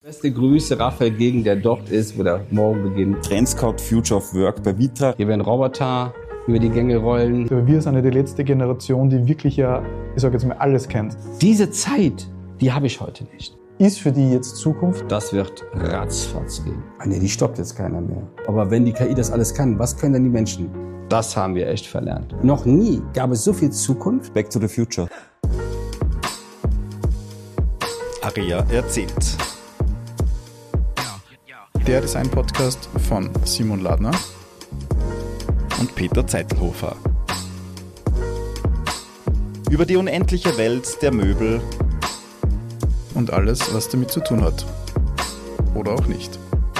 Beste Grüße, Raphael Gilgen, der dort ist, wo der Morgen beginnt. Trendscout Future of Work bei Vitra. Hier werden Roboter über die Gänge rollen. Wir sind ja die letzte Generation, die wirklich ich sage jetzt mal, alles kennt. Diese Zeit, die habe ich heute nicht. Ist für die jetzt Zukunft? Das wird ratzfatz gehen. Nee, die stoppt jetzt keiner mehr. Aber wenn die KI das alles kann, was können dann die Menschen? Das haben wir echt verlernt. Noch nie gab es so viel Zukunft. Back to the Future. Aria erzählt. Der Design-Podcast von Simon Ladner und Peter Zeitelhofer. Über die unendliche Welt der Möbel und alles, was damit zu tun hat. Oder auch nicht.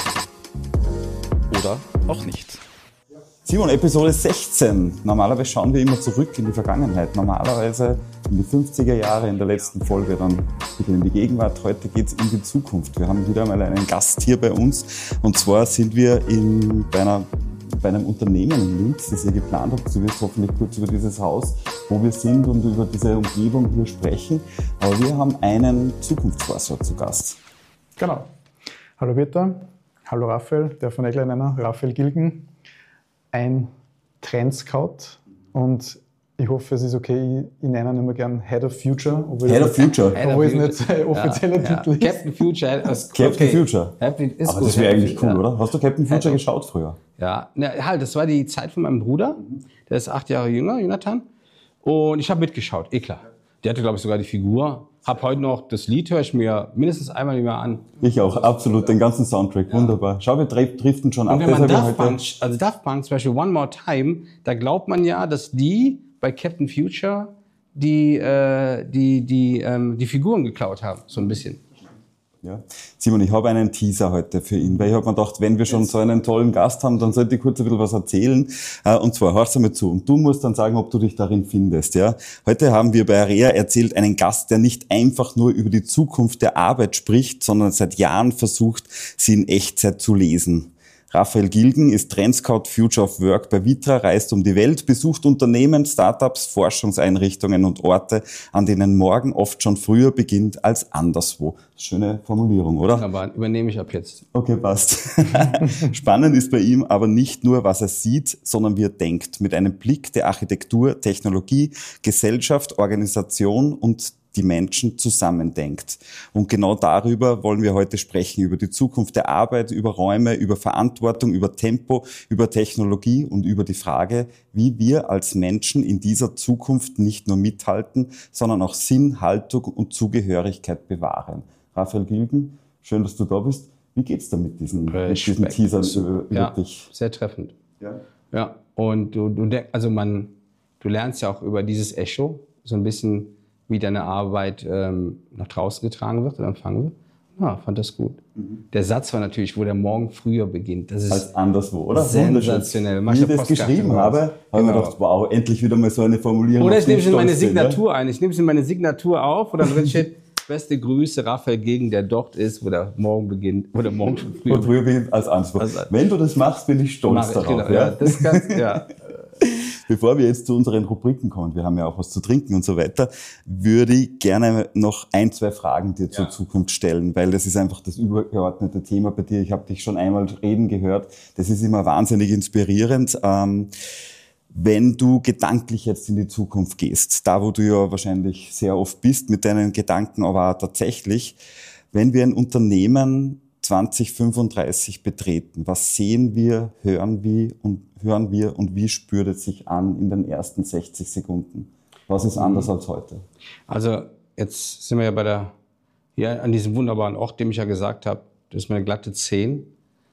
Oder auch nicht. Simon, Episode 16. Normalerweise schauen wir immer zurück in die Vergangenheit. Normalerweise in die 50er Jahre in der letzten Folge, dann wieder in die Gegenwart. Heute geht's in die Zukunft. Wir haben wieder mal einen Gast hier bei uns. Und zwar sind wir bei einem Unternehmen in Linz, das ihr geplant habt. Du wirst hoffentlich kurz über dieses Haus, wo wir sind und über diese Umgebung hier sprechen. Aber wir haben einen Zukunftsforscher zu Gast. Genau. Hallo Peter, hallo Raphael, der von gleich nennen, Raphael Gilgen. Ein Trendscout und ich hoffe, es ist okay, ich nenne ihn immer gern Head of Future. Head of Future? Obwohl es nicht sein offizieller Titel ist. Captain Future. Captain Future. Ist aber gut. Das wäre eigentlich cool, oder? Hast du Captain Future geschaut früher? Ja, das war die Zeit von meinem Bruder. Der ist 8 Jahre jünger, Jonathan. Und ich habe mitgeschaut, klar. Der hatte, glaube ich, sogar die Figur. Hab heute noch das Lied, höre ich mir mindestens einmal im Jahr an. Ich auch, absolut, den ganzen Soundtrack, wunderbar. Schau, wir driften schon ab. Und wenn man Daft Punk, zum Beispiel One More Time, da glaubt man ja, dass die bei Captain Future die Figuren geklaut haben, so ein bisschen. Ja. Simon, ich habe einen Teaser heute für ihn, weil ich habe mir gedacht, wenn wir schon so einen tollen Gast haben, dann sollte ich kurz ein bisschen was erzählen. Und zwar, hörst du mir zu und du musst dann sagen, ob du dich darin findest. Ja. Heute haben wir bei Aria erzählt einen Gast, der nicht einfach nur über die Zukunft der Arbeit spricht, sondern seit Jahren versucht, sie in Echtzeit zu lesen. Raphael Gilgen ist Trendscout Future of Work bei Vitra, reist um die Welt, besucht Unternehmen, Startups, Forschungseinrichtungen und Orte, an denen morgen oft schon früher beginnt als anderswo. Schöne Formulierung, oder? Aber übernehme ich ab jetzt. Okay, passt. Spannend ist bei ihm aber nicht nur, was er sieht, sondern wie er denkt. Mit einem Blick der Architektur, Technologie, Gesellschaft, Organisation und die Menschen zusammendenkt. Und genau darüber wollen wir heute sprechen, über die Zukunft der Arbeit, über Räume, über Verantwortung, über Tempo, über Technologie und über die Frage, wie wir als Menschen in dieser Zukunft nicht nur mithalten, sondern auch Sinn, Haltung und Zugehörigkeit bewahren. Raphael Gilgen, schön, dass du da bist. Wie geht's dir mit diesen Teasern über dich? Sehr treffend. Ja. Und du lernst ja auch über dieses Echo so ein bisschen, wie deine Arbeit nach draußen getragen wird oder empfangen wird. Ja, fand das gut. Der Satz war natürlich, wo der Morgen früher beginnt. Das ist als anderswo, oder? Sensationell. Wie ich das geschrieben habe ich mir gedacht, wow, endlich wieder mal so eine Formulierung. Oder ich nehme es in meine Signatur ein. Ich nehme es in meine Signatur auf und dann drin steht, beste Grüße, Raphael Gilgen, der dort ist, wo der Morgen beginnt, wo der Morgen schon früher beginnt als Antwort. Wenn du das machst, bin ich stolz darauf. Genau, ja. Das kannst, ja. Bevor wir jetzt zu unseren Rubriken kommen, wir haben ja auch was zu trinken und so weiter, würde ich gerne noch 1, 2 Fragen dir zur Zukunft stellen, weil das ist einfach das übergeordnete Thema bei dir. Ich habe dich schon einmal reden gehört. Das ist immer wahnsinnig inspirierend. Wenn du gedanklich jetzt in die Zukunft gehst, da wo du ja wahrscheinlich sehr oft bist mit deinen Gedanken, aber auch tatsächlich, wenn wir ein Unternehmen 2035 betreten, was sehen wir, hören wir und wie spürt es sich an in den ersten 60 Sekunden? Was ist anders als heute? Also jetzt sind wir ja hier an diesem wunderbaren Ort, dem ich ja gesagt habe, das ist meine glatte 10.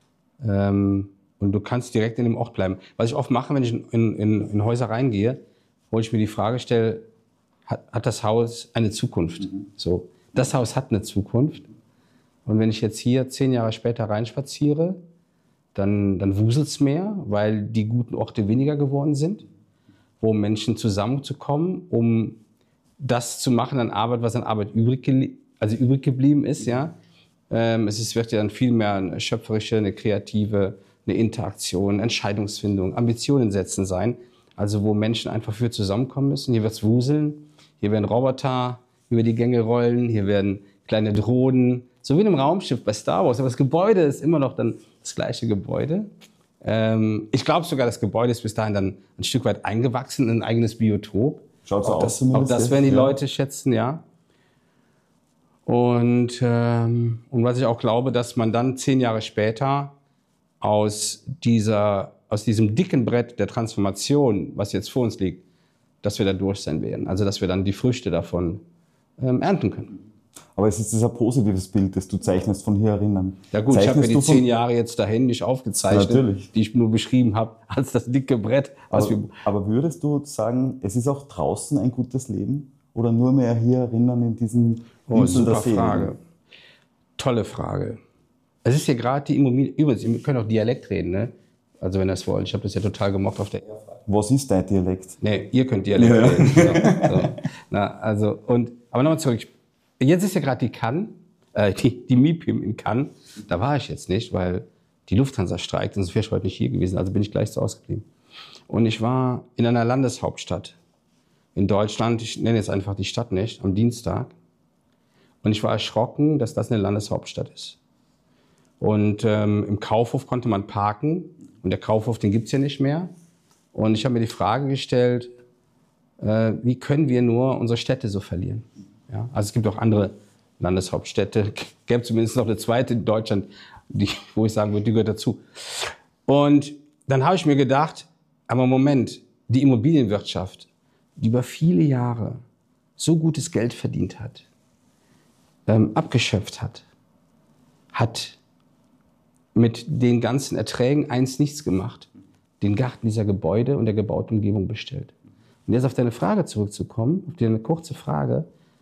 Und du kannst direkt in dem Ort bleiben. Was ich oft mache, wenn ich in Häuser reingehe, wo ich mir die Frage stelle, hat das Haus eine Zukunft? So, das Haus hat eine Zukunft. Und wenn ich jetzt hier 10 Jahre später reinspaziere, dann wuselt's mehr, weil die guten Orte weniger geworden sind, wo Menschen zusammenzukommen, um das zu machen an Arbeit, was an Arbeit übrig geblieben ist. Ja? Wird ja dann viel mehr eine schöpferische, eine kreative, eine Interaktion, Entscheidungsfindung, Ambitionen setzen sein. Also wo Menschen einfach für zusammenkommen müssen. Hier wird's wuseln, hier werden Roboter über die Gänge rollen, hier werden kleine Drohnen So wie in einem Raumschiff bei Star Wars. Aber das Gebäude ist immer noch dann das gleiche Gebäude. Ich glaube sogar, das Gebäude ist bis dahin dann ein Stück weit eingewachsen in ein eigenes Biotop. Schaut so aus. Auch das werden die Leute schätzen, ja. Und was ich auch glaube, dass man dann 10 Jahre später aus diesem dicken Brett der Transformation, was jetzt vor uns liegt, dass wir da durch sein werden. Also dass wir dann die Früchte davon ernten können. Aber es ist ein positives Bild, das du zeichnest von hier erinnern. Ja gut, ich habe mir die 10 Jahre jetzt dahin nicht aufgezeichnet, Natürlich. Die ich nur beschrieben habe als das dicke Brett. Aber würdest du sagen, es ist auch draußen ein gutes Leben? Oder nur mehr hier erinnern in diesen Inseln der Seele? Frage. Tolle Frage. Es ist ja gerade die Immobilie. Übrigens, ihr könnt auch Dialekt reden, ne? Also wenn ihr das wollt. Ich habe das ja total gemocht auf der Airfrage. Was ist dein Dialekt? Nee, ihr könnt Dialekt reden. So. Aber nochmal zurück. Jetzt ist ja gerade die Cannes, die MIPIM in Cannes. Da war ich jetzt nicht, weil die Lufthansa streikt. Sonst wäre ich heute nicht hier gewesen. Also bin ich gleich so ausgeblieben. Und ich war in einer Landeshauptstadt in Deutschland. Ich nenne jetzt einfach die Stadt nicht, am Dienstag. Und ich war erschrocken, dass das eine Landeshauptstadt ist. Und im Kaufhof konnte man parken. Und der Kaufhof, den gibt's ja nicht mehr. Und ich habe mir die Frage gestellt, wie können wir nur unsere Städte so verlieren? Ja, also es gibt auch andere Landeshauptstädte. Gäbe zumindest noch eine zweite in Deutschland, wo ich sagen würde, die gehört dazu. Und dann habe ich mir gedacht, aber Moment, die Immobilienwirtschaft, die über viele Jahre so gutes Geld verdient hat, abgeschöpft hat mit den ganzen Erträgen nichts gemacht, den Garten dieser Gebäude und der gebauten Umgebung bestellt. Und jetzt auf deine Frage zurückzukommen, auf deine kurze Frage.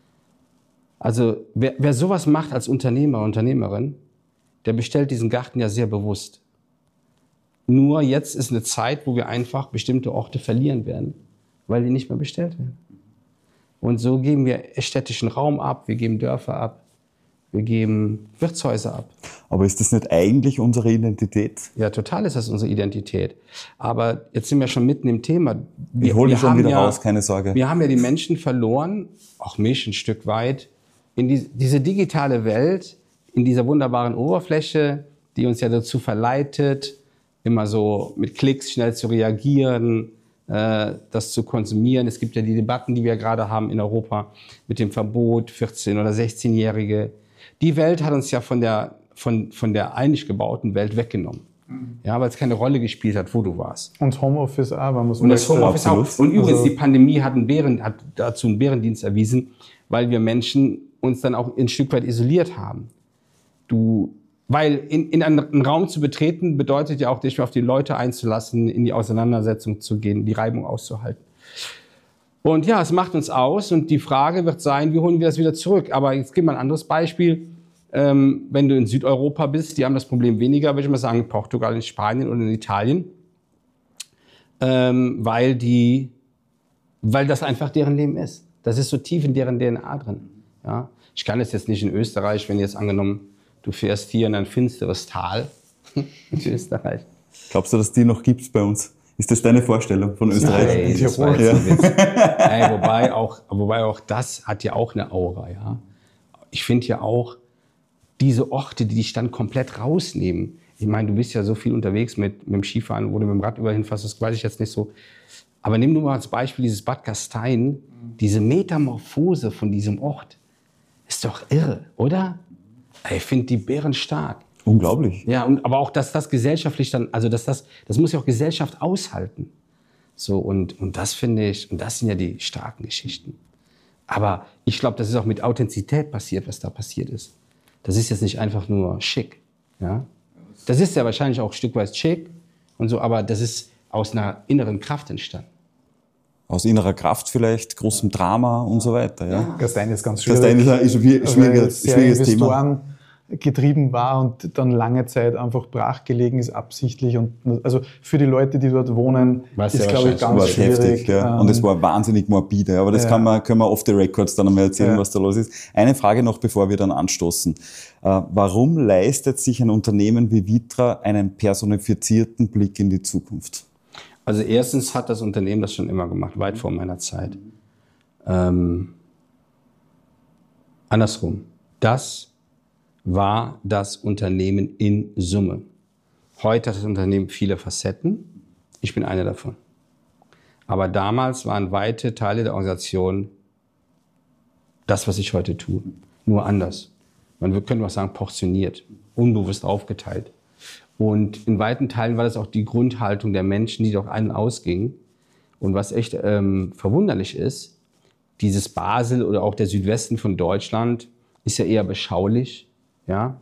Also wer sowas macht als Unternehmer, Unternehmerin, der bestellt diesen Garten ja sehr bewusst. Nur jetzt ist eine Zeit, wo wir einfach bestimmte Orte verlieren werden, weil die nicht mehr bestellt werden. Und so geben wir städtischen Raum ab, wir geben Dörfer ab, wir geben Wirtshäuser ab. Aber ist das nicht eigentlich unsere Identität? Ja, total ist das unsere Identität. Aber jetzt sind wir schon mitten im Thema. Ich hole dich schon wieder raus, keine Sorge. Wir haben ja die Menschen verloren, auch mich ein Stück weit, in diese digitale Welt, in dieser wunderbaren Oberfläche, die uns ja dazu verleitet, immer so mit Klicks schnell zu reagieren, das zu konsumieren. Es gibt ja die Debatten, die wir gerade haben in Europa mit dem Verbot, 14- oder 16-Jährige. Die Welt hat uns ja von der eigentlich gebauten Welt weggenommen. Ja, weil es keine Rolle gespielt hat, wo du warst. Und Homeoffice auch, wenn man so Und das Homeoffice auch. Und übrigens, Also die Pandemie hat dazu einen Bärendienst erwiesen, weil wir Menschen uns dann auch ein Stück weit isoliert haben. Weil in einen Raum zu betreten, bedeutet ja auch, dich auf die Leute einzulassen, in die Auseinandersetzung zu gehen, die Reibung auszuhalten. Und ja, es macht uns aus und die Frage wird sein, wie holen wir das wieder zurück? Aber jetzt gib mal ein anderes Beispiel. Wenn du in Südeuropa bist, die haben das Problem weniger, würde ich mal sagen, in Portugal, in Spanien oder in Italien, weil das einfach deren Leben ist. Das ist so tief in deren DNA drin. Ja? Ich kann es jetzt nicht in Österreich, wenn jetzt angenommen, du fährst hier in ein finsteres Tal in Österreich. Glaubst du, dass die noch gibt bei uns? Ist das deine Vorstellung von Österreich? Nein, das war jetzt ein Witz. Wobei auch das hat ja auch eine Aura. Ja? Ich finde ja auch diese Orte, die dich dann komplett rausnehmen. Ich meine, du bist ja so viel unterwegs mit dem Skifahren, wo du mit dem Rad überall hinfährst, das weiß ich jetzt nicht so. Aber nimm nur mal als Beispiel dieses Bad Gastein, diese Metamorphose von diesem Ort. Ist doch irre, oder? Ich finde die Bären stark. Unglaublich. Ja, aber auch, dass das gesellschaftlich dann, also das muss ja auch Gesellschaft aushalten. So, und das finde ich, und das sind ja die starken Geschichten. Aber ich glaube, das ist auch mit Authentizität passiert, was da passiert ist. Das ist jetzt nicht einfach nur schick. Ja? Das ist ja wahrscheinlich auch ein Stück weit schick und so, aber das ist aus einer inneren Kraft entstanden. Aus innerer Kraft vielleicht, großem Drama und so weiter. Ja. Gastein ist ganz schwierig. Gastein ist ein schwieriges Thema. Getrieben war und dann lange Zeit einfach brachgelegen ist, absichtlich. Und also für die Leute, die dort wohnen, ist, glaube ich, ganz schwierig. Heftig, ja. Und es war wahnsinnig morbide. Aber das können wir off the records dann einmal erzählen, was da los ist. Eine Frage noch, bevor wir dann anstoßen. Warum leistet sich ein Unternehmen wie Vitra einen personifizierten Blick in die Zukunft? Also erstens hat das Unternehmen das schon immer gemacht, weit vor meiner Zeit. Andersrum. Das, war das Unternehmen in Summe. Heute hat das Unternehmen viele Facetten. Ich bin einer davon. Aber damals waren weite Teile der Organisation das, was ich heute tue. Nur anders. Man könnte auch sagen, portioniert, unbewusst aufgeteilt. Und in weiten Teilen war das auch die Grundhaltung der Menschen, die doch ein- und ausgingen. Und was echt verwunderlich ist, dieses Basel oder auch der Südwesten von Deutschland ist ja eher beschaulich. Ja?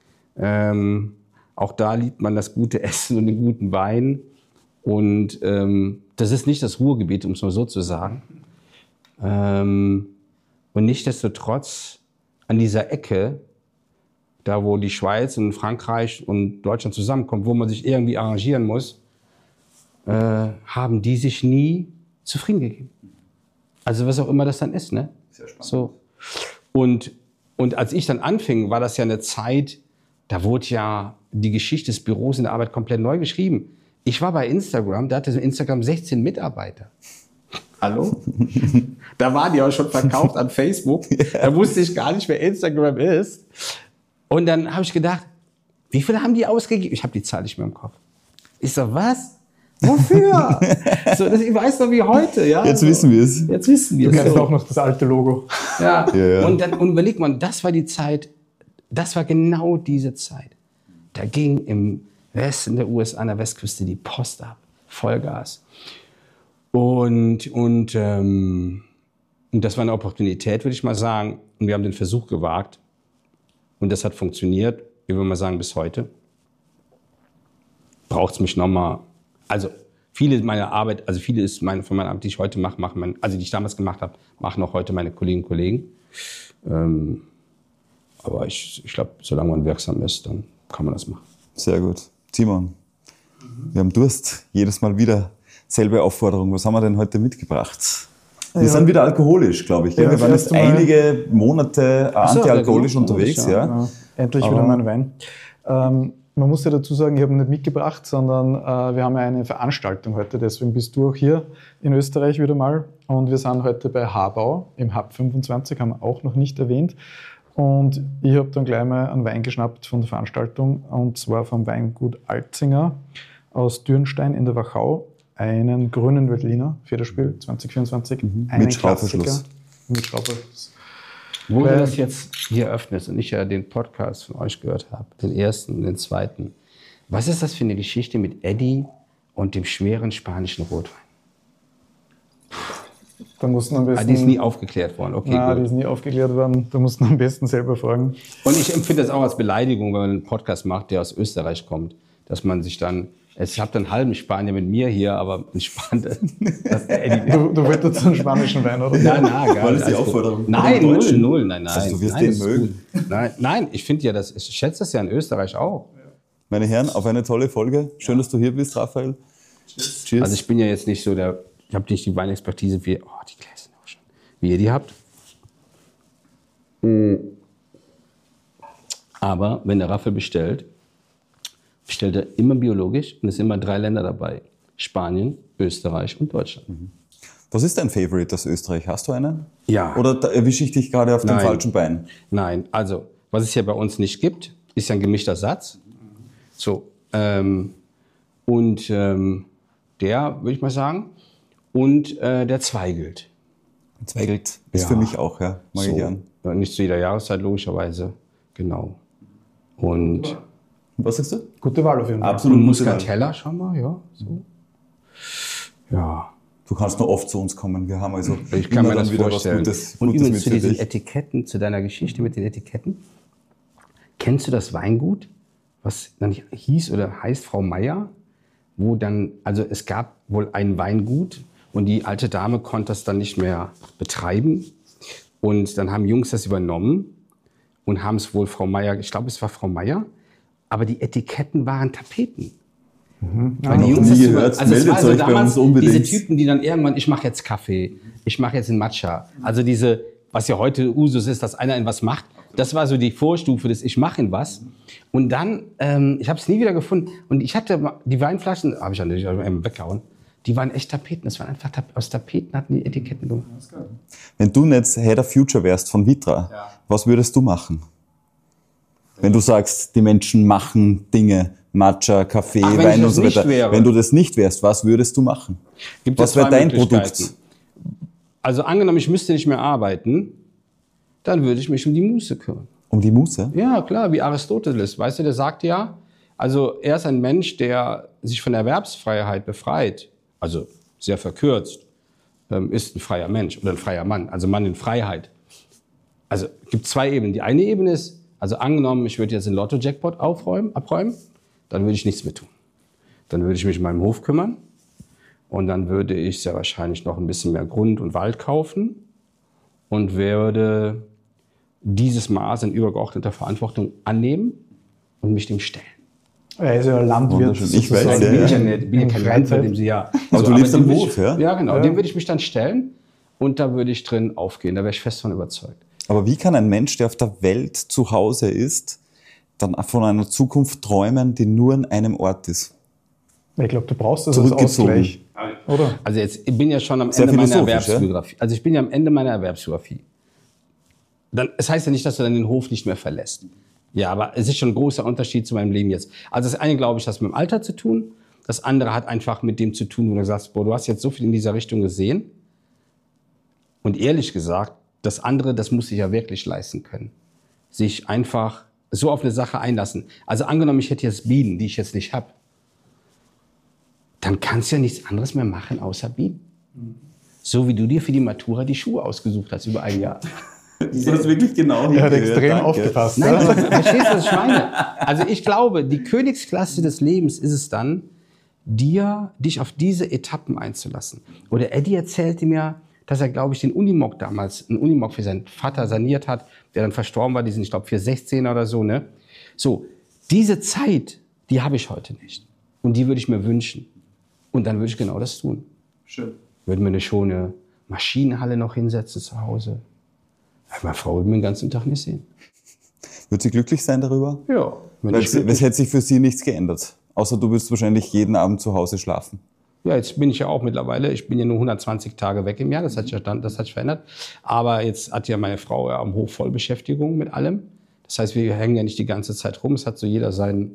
Auch da liebt man das gute Essen und den guten Wein. Und das ist nicht das Ruhrgebiet, um es mal so zu sagen. Und nichtsdestotrotz an dieser Ecke, da wo die Schweiz und Frankreich und Deutschland zusammenkommen, wo man sich irgendwie arrangieren muss, haben die sich nie zufrieden gegeben. Also was auch immer das dann ist, ne? Sehr spannend. So. Und als ich dann anfing, war das ja eine Zeit, da wurde ja die Geschichte des Büros in der Arbeit komplett neu geschrieben. Ich war bei Instagram, da hatte Instagram 16 Mitarbeiter. Hallo? Da waren die auch schon verkauft an Facebook. Da wusste ich gar nicht, wer Instagram ist. Und dann habe ich gedacht, wie viele haben die ausgegeben? Ich habe die Zahl nicht mehr im Kopf. Ich so, was? Wofür? So, ich weiß noch wie heute. Ja? Jetzt wissen wir es. Jetzt wissen wir Du es. kennst auch noch das alte Logo. Ja. Ja. Und überlegt man, das war die Zeit, das war genau diese Zeit. Da ging im Westen der USA an der Westküste die Post ab. Vollgas. Und das war eine Opportunität, würde ich mal sagen. Und wir haben den Versuch gewagt. Und das hat funktioniert, ich würde mal sagen, bis heute. Braucht es mich nochmal. Also viele meiner Arbeit, also viele ist von meiner Arbeit, die ich heute mache, also die ich damals gemacht habe, machen auch heute meine Kolleginnen und Kollegen. Aber ich glaube, solange man wirksam ist, dann kann man das machen. Sehr gut. Simon, wir haben Durst. Jedes Mal wieder selbe Aufforderung. Was haben wir denn heute mitgebracht? Wir sind wieder alkoholisch, glaube ich. Ja, wir waren jetzt einige Monate antialkoholisch unterwegs. Ja. Endlich wieder mein Wein. Man muss ja dazu sagen, ich habe ihn nicht mitgebracht, sondern wir haben ja eine Veranstaltung heute. Deswegen bist du auch hier in Österreich wieder mal. Und wir sind heute bei Habau im Hub 25, haben wir auch noch nicht erwähnt. Und ich habe dann gleich mal einen Wein geschnappt von der Veranstaltung. Und zwar vom Weingut Alzinger aus Dürnstein in der Wachau. Einen grünen Veltliner, Federspiel 2024. Mit Schraubverschluss. Mit Schraubverschluss. Wo du das jetzt hier öffnest und ich ja den Podcast von euch gehört habe, den ersten und den zweiten, was ist das für eine Geschichte mit Eddie und dem schweren spanischen Rotwein? Da mussten am besten, Die ist nie aufgeklärt worden. Okay, nein, gut. die ist nie aufgeklärt worden. Da mussten am besten selber fragen. Und ich empfinde das auch als Beleidigung, wenn man einen Podcast macht, der aus Österreich kommt, dass man sich dann, ich habe dann einen halben Spanier mit mir hier, aber ein Spanier, dass der Eddie... Du wolltest so einen spanischen Wein, oder? Nein, gar War das die nicht. Aufforderung? Nein, null, nein. Das heißt, du wirst nein, den ist mögen. gut. Nein, ich finde ja, ich schätze das ja in Österreich auch. Meine Herren, auf eine tolle Folge. Schön, dass du hier bist, Raphael. Cheers. Also ich bin ja jetzt nicht so ich habe nicht die Weinexpertise wie, die Gläser sind auch schon, wie ihr die habt. Aber wenn der Raphael bestellt er immer biologisch und es sind immer 3 Länder dabei. Spanien, Österreich und Deutschland. Was ist dein Favorite aus Österreich? Hast du einen? Ja. Oder erwische ich dich gerade auf dem Nein. falschen Bein? Nein, also was es hier bei uns nicht gibt, ist ja ein gemischter Satz. So, der, würde ich mal sagen, und der Zweigelt. Zweigelt ist Ja. für mich auch, ja. Mag ich So, gern. ja, nicht zu jeder Jahreszeit, logischerweise. Genau. Und Was sagst du? Gute Wahl auf jeden Fall. Absolut. Muscatella schon mal, ja. So. Ja, Du kannst nur oft zu uns kommen. Wir haben also ich kann immer mir dann das wieder vorstellen. was Und Gutes übrigens mit zu für diesen dich. Etiketten, zu deiner Geschichte mit den Etiketten. Kennst du das Weingut, was dann hieß oder heißt Frau Meier? Wo dann, also es gab wohl ein Weingut und die alte Dame konnte das dann nicht mehr betreiben. Und dann haben Jungs das übernommen und haben es wohl Frau Meier, ich glaube es war Frau Meier, aber die Etiketten waren Tapeten. Weil die Jungs nie das gehört. also es Meldet war so euch bei damals uns unbedingt. diese Typen, die dann irgendwann, ich mache jetzt Kaffee, ich mache jetzt einen Matcha. Also diese, was ja heute Usus ist, dass einer in was macht. Das war so die Vorstufe des ich mache in was. Und dann, ich habe es nie wieder gefunden. Und ich hatte die Weinflaschen, habe ich ja natürlich weggehauen, die waren echt Tapeten. Das waren einfach aus Tapeten, hatten die Etiketten gemacht. Wenn du jetzt Head of Future wärst von Vitra, was würdest du machen? Wenn du sagst, die Menschen machen Dinge, Matcha, Kaffee, Ach, wenn Wein ich und das so nicht weiter. wäre. Wenn du das nicht wärst, was würdest du machen? Gibt Was es wäre zwei dein Möglichkeiten. Produkt? Also angenommen, ich müsste nicht mehr arbeiten, dann würde ich mich um die Muße kümmern. Um die Muße? Ja, klar, wie Aristoteles. Weißt du, der sagt ja, also er ist ein Mensch, der sich von der Erwerbsfreiheit befreit, also sehr verkürzt, ist ein freier Mensch oder ein freier Mann, also Mann in Freiheit. Also es gibt zwei Ebenen. Die eine Ebene ist, also angenommen, ich würde jetzt den Lotto-Jackpot abräumen, dann würde ich nichts mehr tun. Dann würde ich mich um meinen Hof kümmern und dann würde ich sehr wahrscheinlich noch ein bisschen mehr Grund und Wald kaufen und würde dieses Maß in übergeordneter Verantwortung annehmen und mich dem stellen. Er ist ja Landwirt. Wunderschön. Ich weiß, sozusagen. ja, Bin ich ja. ja nicht, bin ja kein Landwirt, dem sie ja. Aber du lebst dem am würde Hof, ich, ja? Ja, genau. Ja. Dem würde ich mich dann stellen und da würde ich drin aufgehen. Da wäre ich fest von überzeugt. Aber wie kann ein Mensch, der auf der Welt zu Hause ist, dann von einer Zukunft träumen, die nur an einem Ort ist? Ich glaube, du brauchst das als Zurückgezogen. Ausgleich. Oder? Also jetzt, ich bin ja schon am Sehr Ende meiner philosophisch, Erwerbsbiografie. Also ich bin ja am Ende meiner Erwerbsbiografie. Es heißt ja nicht, dass du dann den Hof nicht mehr verlässt. Ja, aber es ist schon ein großer Unterschied zu meinem Leben jetzt. Also das eine, glaube ich, hat mit dem Alter zu tun. Das andere hat einfach mit dem zu tun, wo du sagst, boah, du hast jetzt so viel in dieser Richtung gesehen. Und ehrlich gesagt, das andere, das muss ich ja wirklich leisten können. Sich einfach so auf eine Sache einlassen. Also angenommen, ich hätte jetzt Bienen, die ich jetzt nicht habe. Dann kannst du ja nichts anderes mehr machen, außer Bienen. So wie du dir für die Matura die Schuhe ausgesucht hast über ein Jahr. Du hast wirklich genau Er hat hingehört, extrem danke. aufgepasst. Nein, ja. du verstehst, was ich meine? Also ich glaube, die Königsklasse des Lebens ist es dann, dich auf diese Etappen einzulassen. Oder Eddie erzählte mir, dass er, glaube ich, den Unimog damals, einen Unimog für seinen Vater saniert hat, der dann verstorben war, die sind, ich glaube, 416 oder so, ne? So, diese Zeit, die habe ich heute nicht. Und die würde ich mir wünschen. Und dann würde ich genau das tun. Schön. Würde mir eine schöne Maschinenhalle noch hinsetzen zu Hause. Meine Frau würde mich den ganzen Tag nicht sehen. Wird sie glücklich sein darüber? Ja. Weil es hätte sich für sie nichts geändert. Außer du willst wahrscheinlich jeden Abend zu Hause schlafen. Ja, jetzt bin ich ja auch mittlerweile, ich bin ja nur 120 Tage weg im Jahr, das hat sich verändert. Aber jetzt hat ja meine Frau ja am Hof Vollbeschäftigung mit allem. Das heißt, wir hängen ja nicht die ganze Zeit rum, es hat so jeder sein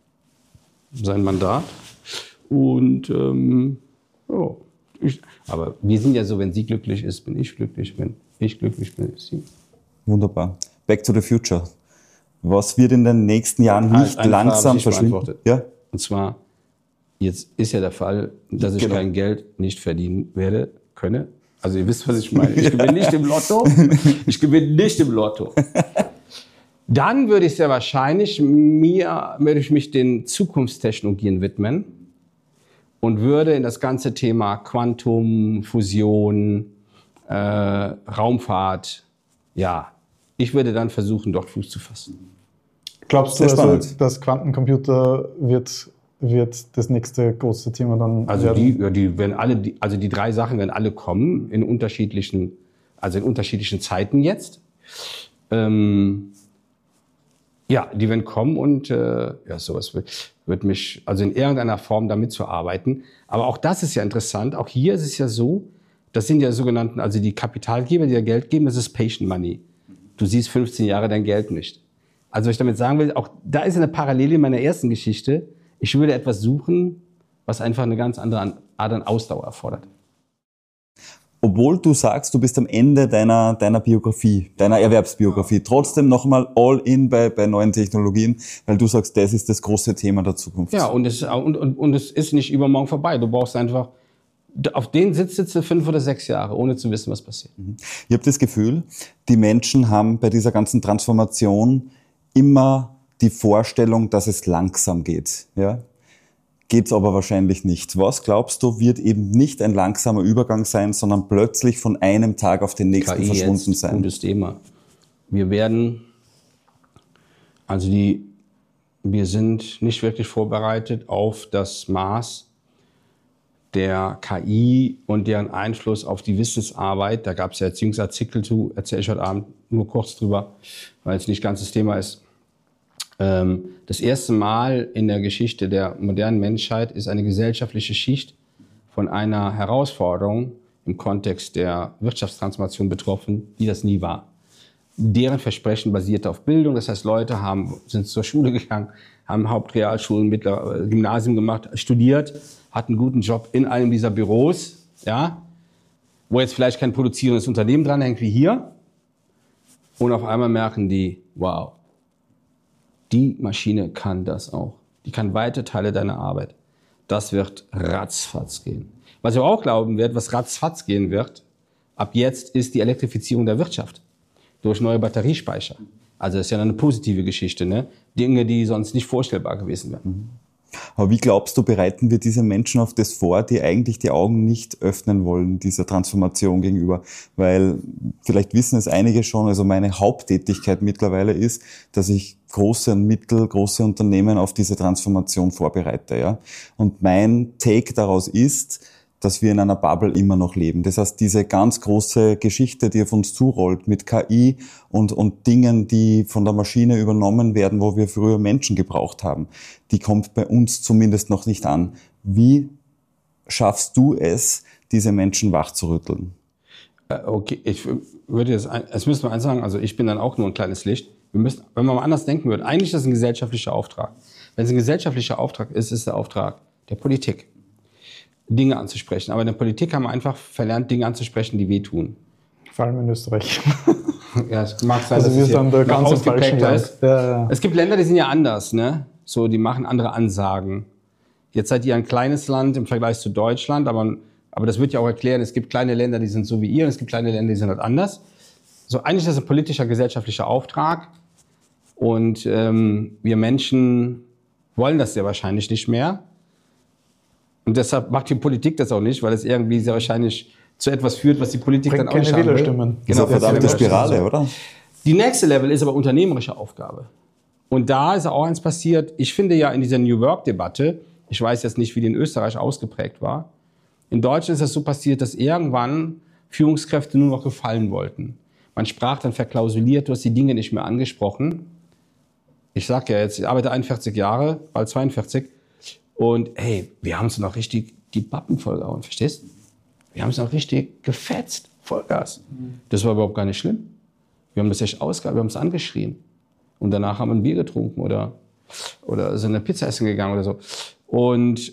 Mandat. Und ja, aber wir sind ja so, wenn sie glücklich ist, bin ich glücklich, wenn ich glücklich bin, ist sie. Wunderbar. Back to the future. Was wird in den nächsten Jahren nicht Eine Frage langsam habe ich verschwinden? beantwortet. Ja? Und zwar, jetzt ist ja der Fall, dass ich Genau. kein Geld nicht verdienen könne. Also ihr wisst, was ich meine. Ich gewinne nicht im Lotto. Ich gewinne nicht im Lotto. Dann würde ich sehr wahrscheinlich würde ich mich den Zukunftstechnologien widmen und würde in das ganze Thema Quantum, Fusion, Raumfahrt, ja, ich würde dann versuchen, dort Fuß zu fassen. Glaubst du, Sehr also, spannend. dass Quantencomputer wird das nächste große Thema dann Also werden? die drei Sachen werden alle kommen in unterschiedlichen Zeiten jetzt. Ja, die werden kommen und sowas wird mich, also in irgendeiner Form damit zu arbeiten. Aber auch das ist ja interessant. Auch hier ist es ja so, das sind ja sogenannten, also die Kapitalgeber, die ja Geld geben, das ist Patient Money. Du siehst 15 Jahre dein Geld nicht. Also was ich damit sagen will, auch da ist eine Parallele in meiner ersten Geschichte. Ich würde etwas suchen, was einfach eine ganz andere Art an Ausdauer erfordert. Obwohl du sagst, du bist am Ende deiner Biografie, deiner Erwerbsbiografie, trotzdem nochmal all in bei neuen Technologien, weil du sagst, das ist das große Thema der Zukunft. Ja, und es ist nicht übermorgen vorbei. Du brauchst einfach, auf den sitzt du 5 oder 6 Jahre, ohne zu wissen, was passiert. Ich habe das Gefühl, die Menschen haben bei dieser ganzen Transformation immer die Vorstellung, dass es langsam geht. Ja? Geht's aber wahrscheinlich nicht. Was glaubst du, wird eben nicht ein langsamer Übergang sein, sondern plötzlich von einem Tag auf den nächsten KI verschwunden jetzt, sein? gutes Thema. Wir sind nicht wirklich vorbereitet auf das Maß der KI und deren Einfluss auf die Wissensarbeit. Da gab es ja jetzt jüngst Artikel zu, erzähle ich heute Abend nur kurz drüber, weil es nicht ganz das Thema ist. Das erste Mal in der Geschichte der modernen Menschheit ist eine gesellschaftliche Schicht von einer Herausforderung im Kontext der Wirtschaftstransformation betroffen, die das nie war. deren Versprechen basierte auf Bildung. Das heißt, Leute sind zur Schule gegangen, haben Hauptrealschulen, Gymnasium gemacht, studiert, hatten einen guten Job in einem dieser Büros, ja, wo jetzt vielleicht kein produzierendes Unternehmen dranhängt wie hier. Und auf einmal merken die, wow, die Maschine kann das auch. Die kann weite Teile deiner Arbeit. Das wird ratzfatz gehen. Was ich aber auch glauben werde, was ratzfatz gehen wird, ab jetzt ist die Elektrifizierung der Wirtschaft durch neue Batteriespeicher. Also das ist ja eine positive Geschichte, ne? Dinge, die sonst nicht vorstellbar gewesen wären. Aber wie glaubst du, bereiten wir diese Menschen auf das vor, die eigentlich die Augen nicht öffnen wollen, dieser Transformation gegenüber? Weil vielleicht wissen es einige schon, also meine Haupttätigkeit mittlerweile ist, dass ich große und mittelgroße Unternehmen auf diese Transformation vorbereite. Ja? Und mein Take daraus ist, dass wir in einer Bubble immer noch leben. Das heißt, diese ganz große Geschichte, die auf uns zurollt mit KI und Dingen, die von der Maschine übernommen werden, wo wir früher Menschen gebraucht haben, die kommt bei uns zumindest noch nicht an. Wie schaffst du es, diese Menschen wachzurütteln? Okay, es müssen wir eins sagen, also ich bin dann auch nur ein kleines Licht. Wenn man mal anders denken würde, eigentlich ist das ein gesellschaftlicher Auftrag. Wenn es ein gesellschaftlicher Auftrag ist, ist der Auftrag der Politik, Dinge anzusprechen. Aber in der Politik haben wir einfach verlernt, Dinge anzusprechen, die wehtun. Vor allem in Österreich. Ja, es mag sein, Also dass wir es sind da ganz im falschen Land. ist. Es gibt Länder, die sind ja anders, ne? So, die machen andere Ansagen. Jetzt seid ihr ein kleines Land im Vergleich zu Deutschland, aber das wird ja auch erklären, es gibt kleine Länder, die sind so wie ihr, und es gibt kleine Länder, die sind halt anders. So, eigentlich ist das ein politischer, gesellschaftlicher Auftrag. Und wir Menschen wollen das sehr wahrscheinlich nicht mehr. Und deshalb macht die Politik das auch nicht, weil es irgendwie sehr wahrscheinlich zu etwas führt, was die Politik Bringt dann auch nicht keine haben will. Wählerstimmen. Genau, verdammte Spirale, oder? Die nächste Level ist aber unternehmerische Aufgabe. Und da ist auch eins passiert. Ich finde ja in dieser New Work-Debatte, ich weiß jetzt nicht, wie die in Österreich ausgeprägt war, in Deutschland ist das so passiert, dass irgendwann Führungskräfte nur noch gefallen wollten. Man sprach dann verklausuliert, du hast die Dinge nicht mehr angesprochen. Ich sage ja jetzt, ich arbeite 41 Jahre, bald 42. Und hey, wir haben es noch richtig die Pappen vollgehauen, verstehst du? Wir haben es noch richtig gefetzt, Vollgas. Das war überhaupt gar nicht schlimm. Wir haben das echt ausgehalten, wir haben es angeschrien. Und danach haben wir ein Bier getrunken oder sind eine Pizza essen gegangen oder so. Und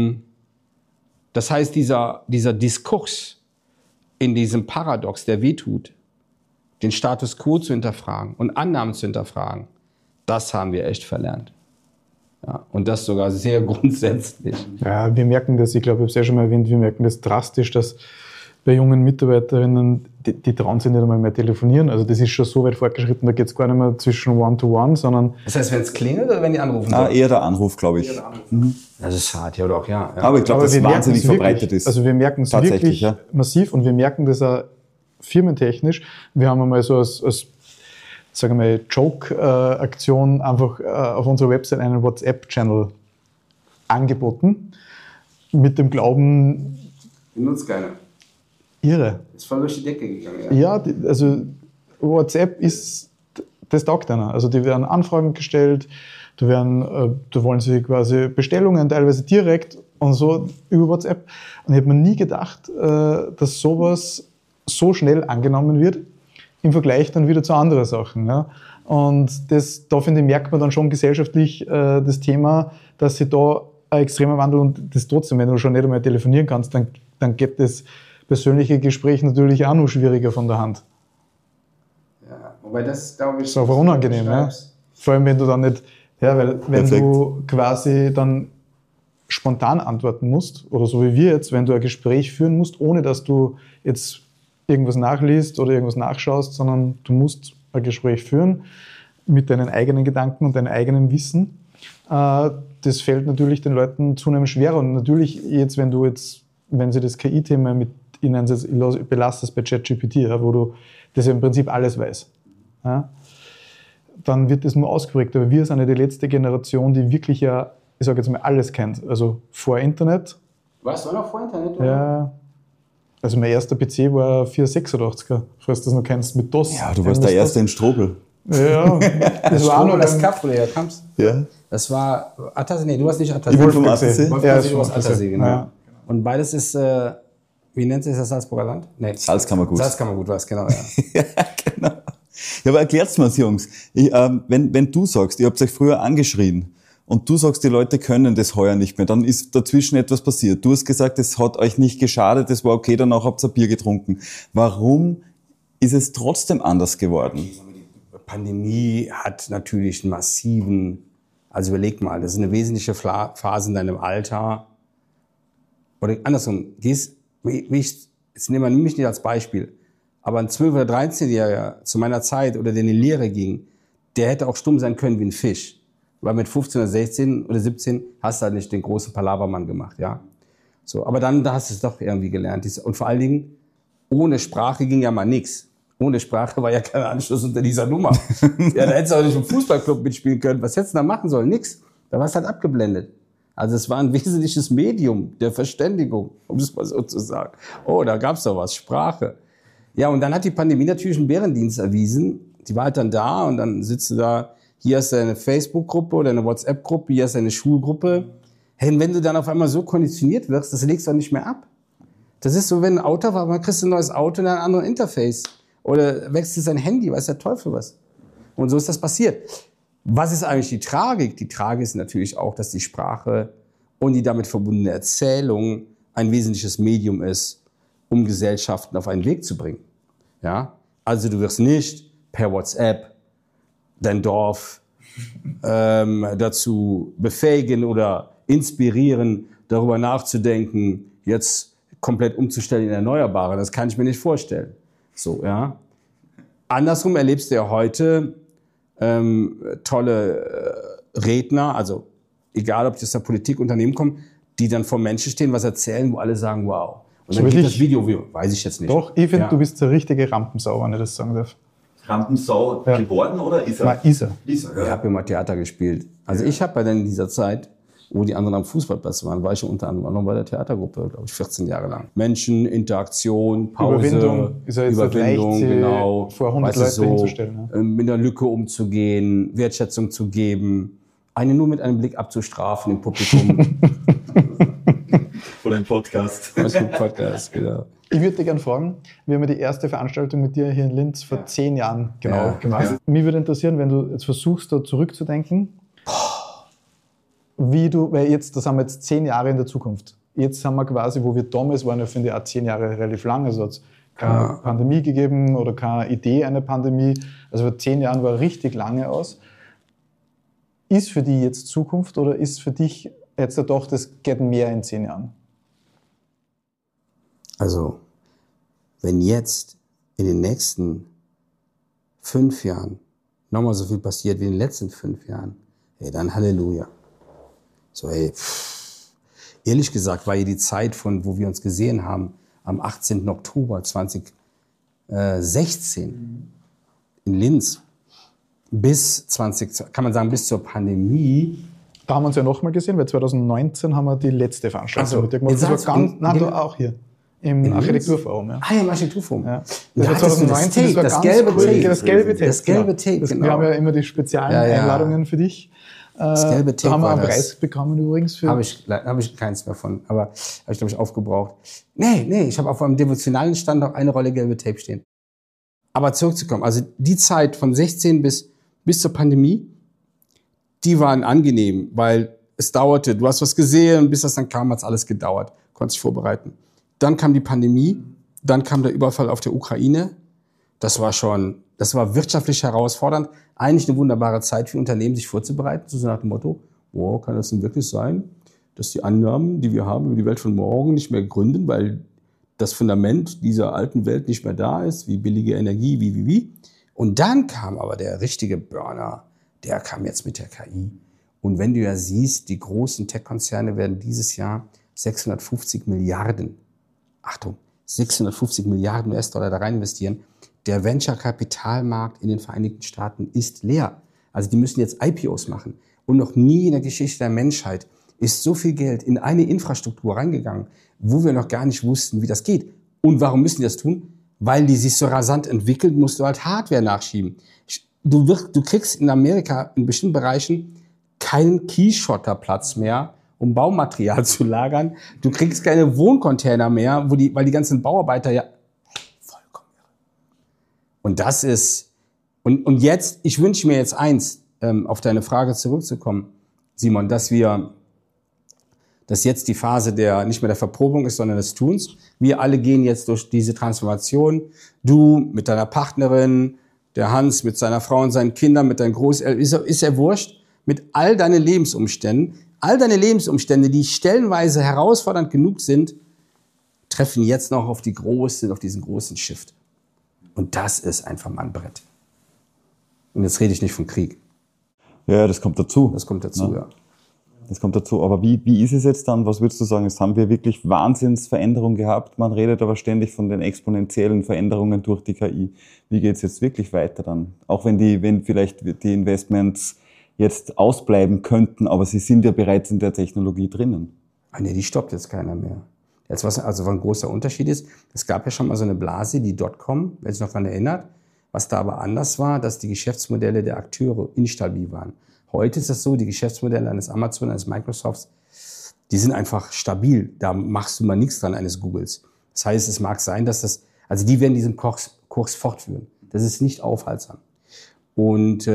das heißt, dieser Diskurs in diesem Paradox, der wehtut, den Status quo zu hinterfragen und Annahmen zu hinterfragen, das haben wir echt verlernt. Ja, und das sogar sehr grundsätzlich. Ja, wir merken das, ich glaube, ich habe es ja schon mal erwähnt, wir merken das drastisch, dass bei jungen Mitarbeiterinnen, die trauen sich nicht einmal mehr telefonieren. Also das ist schon so weit fortgeschritten, da geht es gar nicht mehr zwischen One-to-One, sondern... Das heißt, wenn es klingelt oder wenn die anrufen? Eher der Anruf, glaube ich. Das ist hart, ja doch, ja. Aber ich glaube, dass es wahnsinnig verbreitet ist. Also wir merken es wirklich massiv und wir merken das auch firmentechnisch. Wir haben einmal so als sagen wir mal, Joke-Aktion einfach auf unserer Website einen WhatsApp-Channel angeboten. Mit dem Glauben... Benutzt keiner. Irre. Ist voll durch die Decke gegangen, ja. Ja, also WhatsApp ist... Das taugt einer. Also die werden Anfragen gestellt, da wollen sie quasi Bestellungen teilweise direkt und so über WhatsApp. Und ich habe mir nie gedacht, dass sowas so schnell angenommen wird, im Vergleich dann wieder zu anderen Sachen. Ja. Und da finde ich, merkt man dann schon gesellschaftlich das Thema, dass sich da ein extremer Wandel und das trotzdem, wenn du schon nicht einmal telefonieren kannst, dann geht das persönliche Gespräch natürlich auch noch schwieriger von der Hand. Ja, wobei das, glaube ich... Das ist einfach unangenehm. Ja. Vor allem, wenn du dann nicht, ja, weil wenn du quasi dann spontan antworten musst, oder so wie wir jetzt, wenn du ein Gespräch führen musst, ohne dass du jetzt irgendwas nachliest oder irgendwas nachschaust, sondern du musst ein Gespräch führen mit deinen eigenen Gedanken und deinem eigenen Wissen. Das fällt natürlich den Leuten zunehmend schwerer. Und natürlich jetzt, wenn sie das KI-Thema ich belasse es bei ChatGPT, ja, wo du das ja im Prinzip alles weiß, ja, dann wird das nur ausgeprägt. Aber wir sind ja die letzte Generation, die wirklich ja, ich sage jetzt mal, alles kennt. Also vor Internet. Was, war noch vor Internet? Oder? Ja. Also mein erster PC war ein 486er, falls du das noch kennst, mit DOS. Ja, du warst der Erste in Strobel. Ja, das war auch noch... Das Cup, wo du herkamst. Ja. Das war Attersee, nee, du hast nicht Attersee. Ich bin vom Attersee. Ja, du hast Attersee, genau. Ja. Und beides ist, wie nennt sich das Salzburger Land? Nee. Salzkammergut. Salzkammergut war es, genau, ja. Ja, genau. Ja, aber erklärt's mir's, Jungs. Wenn du sagst, ihr habt euch früher angeschrien und du sagst, die Leute können das heuer nicht mehr, dann ist dazwischen etwas passiert. Du hast gesagt, es hat euch nicht geschadet, es war okay, danach habt ihr Bier getrunken. Warum ist es trotzdem anders geworden? Die Pandemie hat natürlich einen massiven, also überleg mal, das ist eine wesentliche Phase in deinem Alter. Oder andersrum, jetzt nehmen wir mich nicht als Beispiel, aber ein 12- oder 13-Jähriger zu meiner Zeit oder der in die Lehre ging, der hätte auch stumm sein können wie ein Fisch. Weil mit 15 oder 16 oder 17 hast du halt nicht den großen Palavermann gemacht, ja. So, aber dann da hast du es doch irgendwie gelernt. Und vor allen Dingen, ohne Sprache ging ja mal nichts. Ohne Sprache war ja kein Anschluss unter dieser Nummer. Ja, da hättest du auch nicht im Fußballclub mitspielen können. Was hättest du da machen sollen? Nix. Da warst du halt abgeblendet. Also es war ein wesentliches Medium der Verständigung, um es mal so zu sagen. Oh, da gab's doch was, Sprache. Ja, und dann hat die Pandemie natürlich einen Bärendienst erwiesen. Die war halt dann da und dann sitzt du da, hier hast du eine Facebook-Gruppe oder eine WhatsApp-Gruppe, hier hast du eine Schulgruppe. Hey, und wenn du dann auf einmal so konditioniert wirst, das legst du auch nicht mehr ab. Das ist so, wenn ein Auto war, man kriegst ein neues Auto und ein anderes Interface. Oder wechselst dein Handy, weiß der Teufel was. Und so ist das passiert. Was ist eigentlich die Tragik? Die Tragik ist natürlich auch, dass die Sprache und die damit verbundene Erzählung ein wesentliches Medium ist, um Gesellschaften auf einen Weg zu bringen. Ja? Also du wirst nicht per WhatsApp dein Dorf dazu befähigen oder inspirieren, darüber nachzudenken, jetzt komplett umzustellen in Erneuerbare. Das kann ich mir nicht vorstellen. So, ja. Andersrum erlebst du ja heute tolle Redner, also egal, ob die aus der Politik, Unternehmen kommen, die dann vor Menschen stehen, was erzählen, wo alle sagen, wow. Und dann geht das Video, weiß ich jetzt nicht. Doch, ich finde, du bist der richtige Rampensau, wenn ich das sagen darf. Rampensau geworden oder ist er? Nein, ist er. Ist er, ja. Ich habe immer Theater gespielt. Also ich habe in dieser Zeit, wo die anderen am Fußballplatz waren, war ich unter anderem bei der Theatergruppe, glaube ich, 14 Jahre lang. Menschen, Interaktion, Pause, Überwindung. Ist ja jetzt Überwindung, leicht, genau. vor 100 Leute hinzustellen. Ja. Mit einer Lücke umzugehen, Wertschätzung zu geben, einen nur mit einem Blick abzustrafen im Publikum. Oder im Podcast. Podcast, genau. Ich würde dich gerne fragen, wir haben ja die erste Veranstaltung mit dir hier in Linz vor 10 Jahren gemacht. Ja. Mich würde interessieren, wenn du jetzt versuchst, da zurückzudenken, wie du, weil jetzt, das haben wir jetzt 10 Jahre in der Zukunft. Jetzt haben wir quasi, wo wir damals waren, ja, finde ich auch 10 Jahre relativ lang. Also hat es keine Pandemie gegeben oder keine Idee einer Pandemie. Also vor 10 Jahren war richtig lange aus. Ist für dich jetzt Zukunft oder ist für dich jetzt doch, das geht mehr in 10 Jahren? Also, wenn jetzt in den nächsten 5 Jahren nochmal so viel passiert wie in den letzten 5 Jahren, ey, dann Halleluja. So, ey, ehrlich gesagt war hier die Zeit von, wo wir uns gesehen haben, am 18. Oktober 2016 in Linz, bis zur Pandemie. Da haben wir uns ja nochmal gesehen, weil 2019 haben wir die letzte Veranstaltung mit dir gemacht. Das war ganz, du auch hier. Im Architekturforum, ja. Ah, im Architekturforum. Ja. Das war 2019, das gelbe Tape. Das gelbe Tape. Das gelbe Tape, genau. Wir haben ja immer die speziellen Einladungen für dich. Das gelbe Tape. Da haben wir einen Preis bekommen übrigens. Habe ich keins mehr von, aber habe ich, glaube ich, aufgebraucht. Nee, ich habe auf einem devotionalen Stand noch eine Rolle gelbe Tape stehen. Aber zurückzukommen, also die Zeit von 16 bis zur Pandemie, die waren angenehm, weil es dauerte. Du hast was gesehen, bis das dann kam, hat es alles gedauert. Konntest dich vorbereiten. Dann kam die Pandemie, dann kam der Überfall auf der Ukraine. Das war wirtschaftlich herausfordernd. Eigentlich eine wunderbare Zeit für Unternehmen, sich vorzubereiten, so nach dem Motto, oh, kann das denn wirklich sein, dass die Annahmen, die wir haben über die Welt von morgen, nicht mehr gründen, weil das Fundament dieser alten Welt nicht mehr da ist, wie billige Energie, wie. Und dann kam aber der richtige Burner, der kam jetzt mit der KI. Und wenn du ja siehst, die großen Tech-Konzerne werden dieses Jahr 650 Milliarden US-Dollar da rein investieren. Der Venture-Kapitalmarkt in den Vereinigten Staaten ist leer. Also die müssen jetzt IPOs machen. Und noch nie in der Geschichte der Menschheit ist so viel Geld in eine Infrastruktur reingegangen, wo wir noch gar nicht wussten, wie das geht. Und warum müssen die das tun? Weil die sich so rasant entwickelt, musst du halt Hardware nachschieben. Du kriegst in Amerika in bestimmten Bereichen keinen Kiesschotterplatz mehr, um Baumaterial zu lagern. Du kriegst keine Wohncontainer mehr, weil die ganzen Bauarbeiter ja vollkommen irre. Und das ist Und jetzt, ich wünsche mir jetzt eins, auf deine Frage zurückzukommen, Simon, dass jetzt die Phase nicht mehr der Verprobung ist, sondern des Tuns. Wir alle gehen jetzt durch diese Transformation. Du mit deiner Partnerin, der Hans mit seiner Frau und seinen Kindern, mit deinen Großeltern, ist ja wurscht, mit all deinen Lebensumständen. All deine Lebensumstände, die stellenweise herausfordernd genug sind, treffen jetzt noch auf diesen großen Shift. Und das ist einfach mal ein Brett. Und jetzt rede ich nicht von Krieg. Ja, das kommt dazu. Das kommt dazu, ja. Das kommt dazu. Aber wie ist es jetzt dann? Was würdest du sagen? Jetzt haben wir wirklich Wahnsinnsveränderungen gehabt. Man redet aber ständig von den exponentiellen Veränderungen durch die KI. Wie geht es jetzt wirklich weiter dann? Auch wenn vielleicht die Investments jetzt ausbleiben könnten, aber sie sind ja bereits in der Technologie drinnen. Ah, nee, die stoppt jetzt keiner mehr. Jetzt was ein großer Unterschied ist, es gab ja schon mal so eine Blase, die Dotcom, wer sich noch daran erinnert. Was da aber anders war, dass die Geschäftsmodelle der Akteure instabil waren. Heute ist es so, die Geschäftsmodelle eines Amazon, eines Microsofts, die sind einfach stabil. Da machst du mal nichts dran, eines Googles. Das heißt, es mag sein, dass die werden diesen Kurs fortführen. Das ist nicht aufhaltsam. Und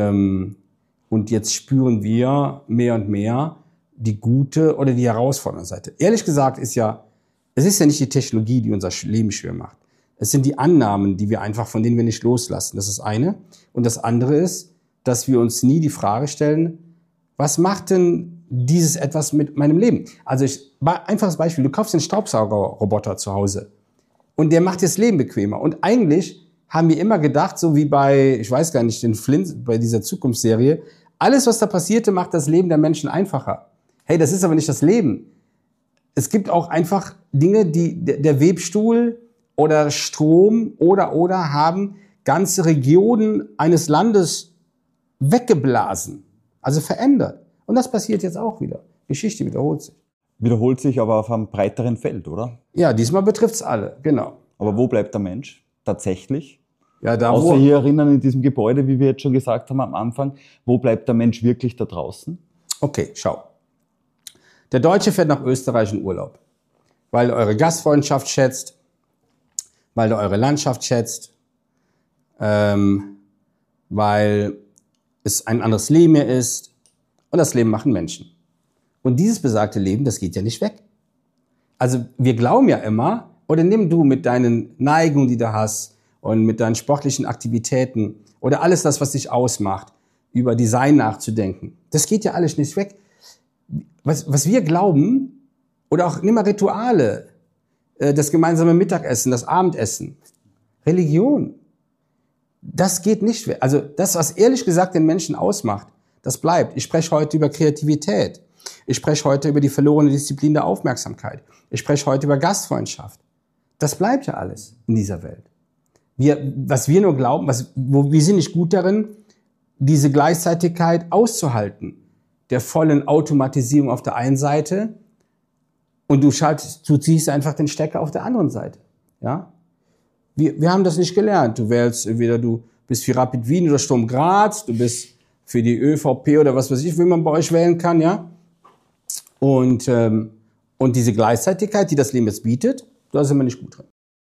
jetzt spüren wir mehr und mehr die gute oder die herausfordernde Seite. Ehrlich gesagt es ist ja nicht die Technologie, die unser Leben schwer macht. Es sind die Annahmen, von denen wir nicht loslassen. Das ist eine. Und das andere ist, dass wir uns nie die Frage stellen, was macht denn dieses etwas mit meinem Leben? Also einfaches Beispiel, du kaufst einen Staubsaugerroboter zu Hause und der macht dir das Leben bequemer. Und eigentlich haben wir immer gedacht, so wie bei, ich weiß gar nicht, den Flint, bei dieser Zukunftsserie, alles, was da passierte, macht das Leben der Menschen einfacher. Hey, das ist aber nicht das Leben. Es gibt auch einfach Dinge, die der Webstuhl oder Strom oder haben ganze Regionen eines Landes weggeblasen, also verändert. Und das passiert jetzt auch wieder. Geschichte wiederholt sich. Wiederholt sich aber auf einem breiteren Feld, oder? Ja, diesmal betrifft es alle, genau. Aber wo bleibt der Mensch tatsächlich? Ja, Außer hier erinnern in diesem Gebäude, wie wir jetzt schon gesagt haben am Anfang, wo bleibt der Mensch wirklich da draußen? Okay, schau. Der Deutsche fährt nach Österreich in Urlaub, weil er eure Gastfreundschaft schätzt, weil er eure Landschaft schätzt, weil es ein anderes Leben hier ist. Und das Leben machen Menschen. Und dieses besagte Leben, das geht ja nicht weg. Also wir glauben ja immer, oder nimm du mit deinen Neigungen, die du hast, und mit deinen sportlichen Aktivitäten, oder alles das, was dich ausmacht, über Design nachzudenken. Das geht ja alles nicht weg. Was wir glauben, oder auch nimm mal Rituale, das gemeinsame Mittagessen, das Abendessen, Religion, das geht nicht weg. Also das, was ehrlich gesagt den Menschen ausmacht, das bleibt. Ich spreche heute über Kreativität. Ich spreche heute über die verlorene Disziplin der Aufmerksamkeit. Ich spreche heute über Gastfreundschaft. Das bleibt ja alles in dieser Welt. Was wir nur glauben, wir sind nicht gut darin, diese Gleichzeitigkeit auszuhalten. Der vollen Automatisierung auf der einen Seite und du ziehst einfach den Stecker auf der anderen Seite. Ja? Wir haben das nicht gelernt. Du wählst entweder du bist für Rapid Wien oder Sturm Graz, du bist für die ÖVP oder was weiß ich, wie man bei euch wählen kann, ja. Und diese Gleichzeitigkeit, die das Leben jetzt bietet, da sind wir nicht gut drin.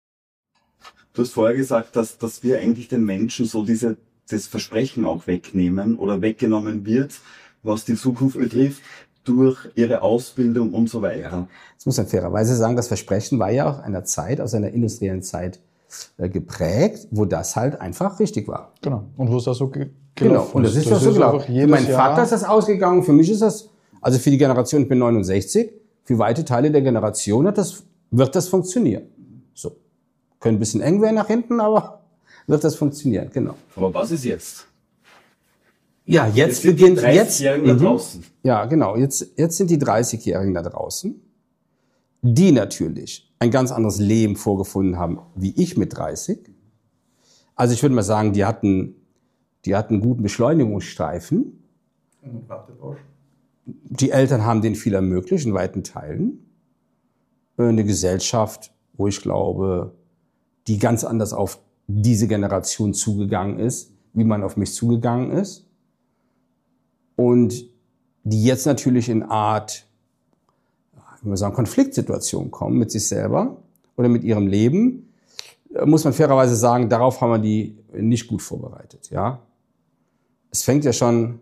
Du hast vorher gesagt, dass wir eigentlich den Menschen so das Versprechen auch wegnehmen oder weggenommen wird, was die Zukunft betrifft, durch ihre Ausbildung und so weiter. Ja. Das muss man fairerweise sagen, das Versprechen war ja auch aus einer industriellen Zeit geprägt, wo das halt einfach richtig war. Genau. Und wo es auch so gelaufen ist. Genau. Und das ist auch so gelaufen. Für meinen Vater ist das ausgegangen, für mich ist das, also für die Generation, ich bin 69, für weite Teile der Generation wird das funktionieren. So. Können ein bisschen eng werden nach hinten, aber wird das funktionieren, genau. Aber was ist jetzt? Ja, jetzt beginnt, die 30-Jährigen da draußen. Ja, genau. Jetzt sind die 30-Jährigen da draußen, die natürlich ein ganz anderes Leben vorgefunden haben, wie ich mit 30. Also ich würde mal sagen, die hatten einen guten Beschleunigungsstreifen. Die Eltern haben denen viel ermöglicht, in weiten Teilen. Eine Gesellschaft, wo ich glaube, die ganz anders auf diese Generation zugegangen ist, wie man auf mich zugegangen ist. Und die jetzt natürlich in Art, wie man sagen, Konfliktsituationen kommen mit sich selber oder mit ihrem Leben, muss man fairerweise sagen, darauf haben wir die nicht gut vorbereitet. Ja? es fängt ja schon...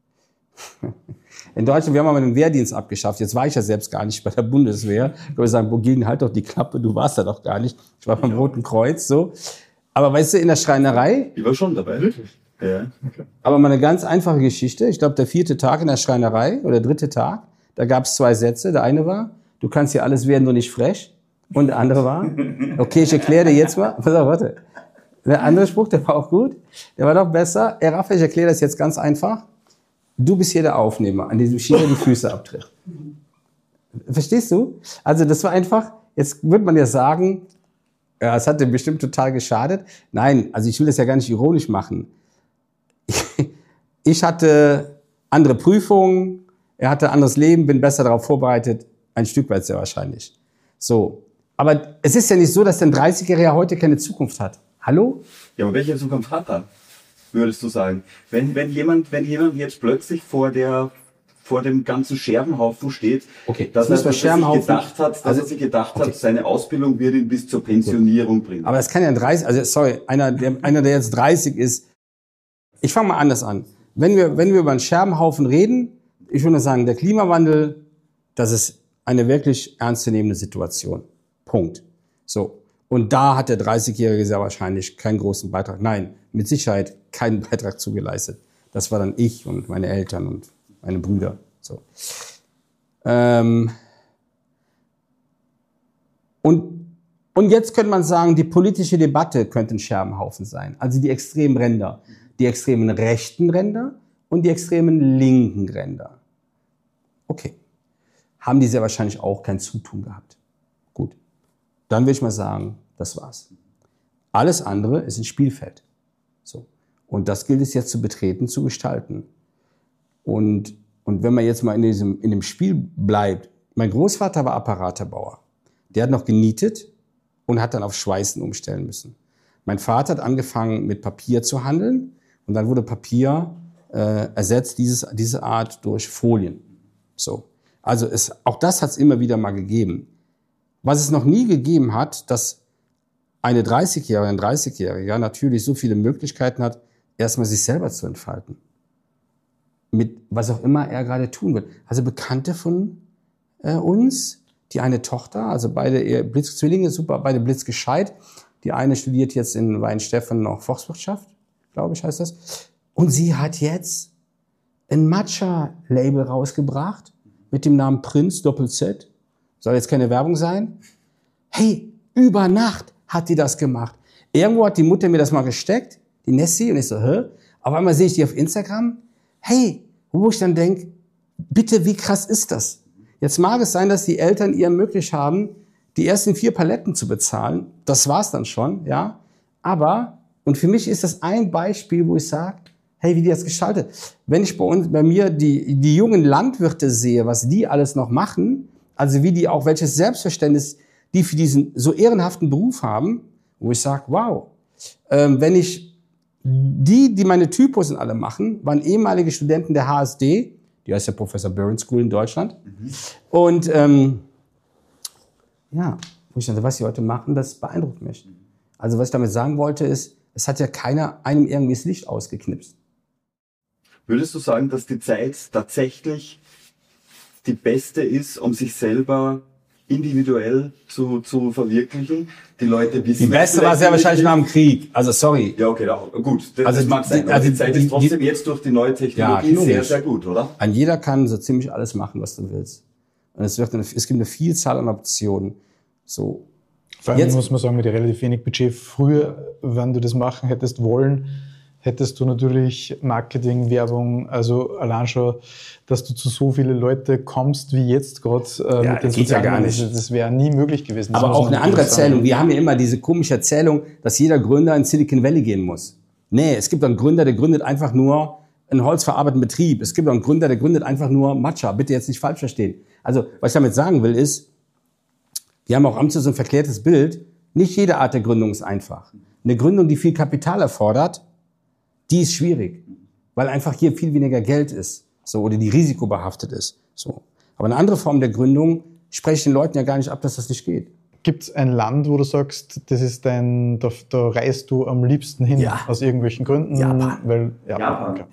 In Deutschland, wir haben mal den Wehrdienst abgeschafft. Jetzt war ich ja selbst gar nicht bei der Bundeswehr. Ich würde sagen, Bogilden, halt doch die Klappe, du warst da doch gar nicht. Ich war beim Roten Kreuz, so. Aber weißt du, in der Schreinerei... Ich war schon dabei. Wirklich? Ja. Okay. Aber mal eine ganz einfache Geschichte. Ich glaube, der 4. Tag in der Schreinerei oder 3. Tag, da gab es 2 Sätze. Der eine war, du kannst hier alles werden, nur nicht frech. Und der andere war, okay, ich erkläre dir jetzt mal. Pass auf, warte. Der andere Spruch, der war auch gut. Der war doch besser. Raphael, ich erkläre das jetzt ganz einfach. Du bist hier der Aufnehmer, an diesem Schieber die Füße abtritt. Verstehst du? Also das war einfach, jetzt würde man ja sagen, ja, es hat dir bestimmt total geschadet. Nein, also ich will das ja gar nicht ironisch machen. Ich hatte andere Prüfungen, er hatte anderes Leben, bin besser darauf vorbereitet, ein Stück weit sehr wahrscheinlich. So, aber es ist ja nicht so, dass ein 30-Jähriger heute keine Zukunft hat. Hallo? Ja, aber welche Zukunft hat er? Würdest du sagen? Wenn jemand jetzt plötzlich vor dem ganzen Scherbenhaufen steht, okay, dass er sich gedacht hat, seine Ausbildung wird ihn bis zur Pensionierung bringen. Aber das kann ja einer, der jetzt 30 ist. Ich fange mal anders an. Wenn wir über einen Scherbenhaufen reden, ich würde sagen, der Klimawandel, das ist eine wirklich ernstzunehmende Situation. Punkt. So. Und da hat der 30-Jährige sehr wahrscheinlich keinen großen Beitrag. Nein, mit Sicherheit keinen Beitrag zugeleistet. Das war dann ich und meine Eltern und meine Brüder. So. Und jetzt könnte man sagen, die politische Debatte könnte ein Scherbenhaufen sein. Also die extremen Ränder. Die extremen rechten Ränder und die extremen linken Ränder. Okay. Haben die sehr wahrscheinlich auch kein Zutun gehabt. Gut. Dann würde ich mal sagen, das war's. Alles andere ist ein Spielfeld. So. Und das gilt es jetzt zu betreten, zu gestalten. Und wenn man jetzt mal in dem Spiel bleibt, mein Großvater war Apparaterbauer. Der hat noch genietet und hat dann auf Schweißen umstellen müssen. Mein Vater hat angefangen mit Papier zu handeln und dann wurde Papier ersetzt, diese Art durch Folien. So. Also auch das hat es immer wieder mal gegeben. Was es noch nie gegeben hat, dass eine 30-Jährige, ein 30-Jähriger natürlich so viele Möglichkeiten hat, erstmal sich selber zu entfalten. Mit was auch immer er gerade tun will. Also Bekannte von uns, die eine Tochter, also beide Blitzzwillinge, super, beide blitzgescheit. Die eine studiert jetzt in Weinstephan noch Volkswirtschaft, glaube ich heißt das. Und sie hat jetzt ein Matcha-Label rausgebracht mit dem Namen Prinz Doppel-Z. Soll jetzt keine Werbung sein? Hey, über Nacht hat die das gemacht. Irgendwo hat die Mutter mir das mal gesteckt, die Nessie, und ich so, hä? Auf einmal sehe ich die auf Instagram. Hey, wo ich dann denke, bitte, wie krass ist das? Jetzt mag es sein, dass die Eltern ihr ermöglicht haben, die ersten 4 Paletten zu bezahlen. Das war's dann schon, ja. Aber, und für mich ist das ein Beispiel, wo ich sage, hey, wie die das gestaltet. Wenn ich bei mir die jungen Landwirte sehe, was die alles noch machen, also wie die auch, welches Selbstverständnis die für diesen so ehrenhaften Beruf haben, wo ich sage, wow, wenn ich die meine Typos alle machen, waren ehemalige Studenten der HSD, die heißt ja Professor Burren School in Deutschland. Und ja, wo ich dachte, was die heute machen, das beeindruckt mich. Also was ich damit sagen wollte ist, es hat ja keiner einem irgendwie das Licht ausgeknipst. Würdest du sagen, dass die Zeit tatsächlich die beste ist, um sich selber individuell zu verwirklichen? Die Leute wissen... Die beste war sehr wahrscheinlich nach dem Krieg. Also sorry. Ja, okay, gut. Das mag sein. Aber die Zeit ist trotzdem jetzt durch die neue Technologie sehr, sehr gut, oder? Jeder kann so ziemlich alles machen, was du willst. Und es gibt eine Vielzahl an Optionen. So. Vor allem muss man sagen, mit relativ wenig Budget. Früher, wenn du das machen hättest wollen, hättest du natürlich Marketing, Werbung, also allein schon, dass du zu so viele Leute kommst, wie jetzt gerade mit den geht ja gar nicht. Das wäre nie möglich gewesen. Aber auch eine andere Erzählung. Wir haben ja immer diese komische Erzählung, dass jeder Gründer in Silicon Valley gehen muss. Nee, es gibt einen Gründer, der gründet einfach nur einen holzverarbeitenden Betrieb. Es gibt einen Gründer, der gründet einfach nur Matcha. Bitte jetzt nicht falsch verstehen. Also, was ich damit sagen will, ist, wir haben auch so ein verklärtes Bild. Nicht jede Art der Gründung ist einfach. Eine Gründung, die viel Kapital erfordert, die ist schwierig, weil einfach hier viel weniger Geld ist, so, oder die risikobehaftet ist, so. Aber eine andere Form der Gründung spreche ich den Leuten ja gar nicht ab, dass das nicht geht. Gibt es ein Land, wo du sagst, das ist da reist du am liebsten hin, aus irgendwelchen Gründen? Japan. Japan. Okay.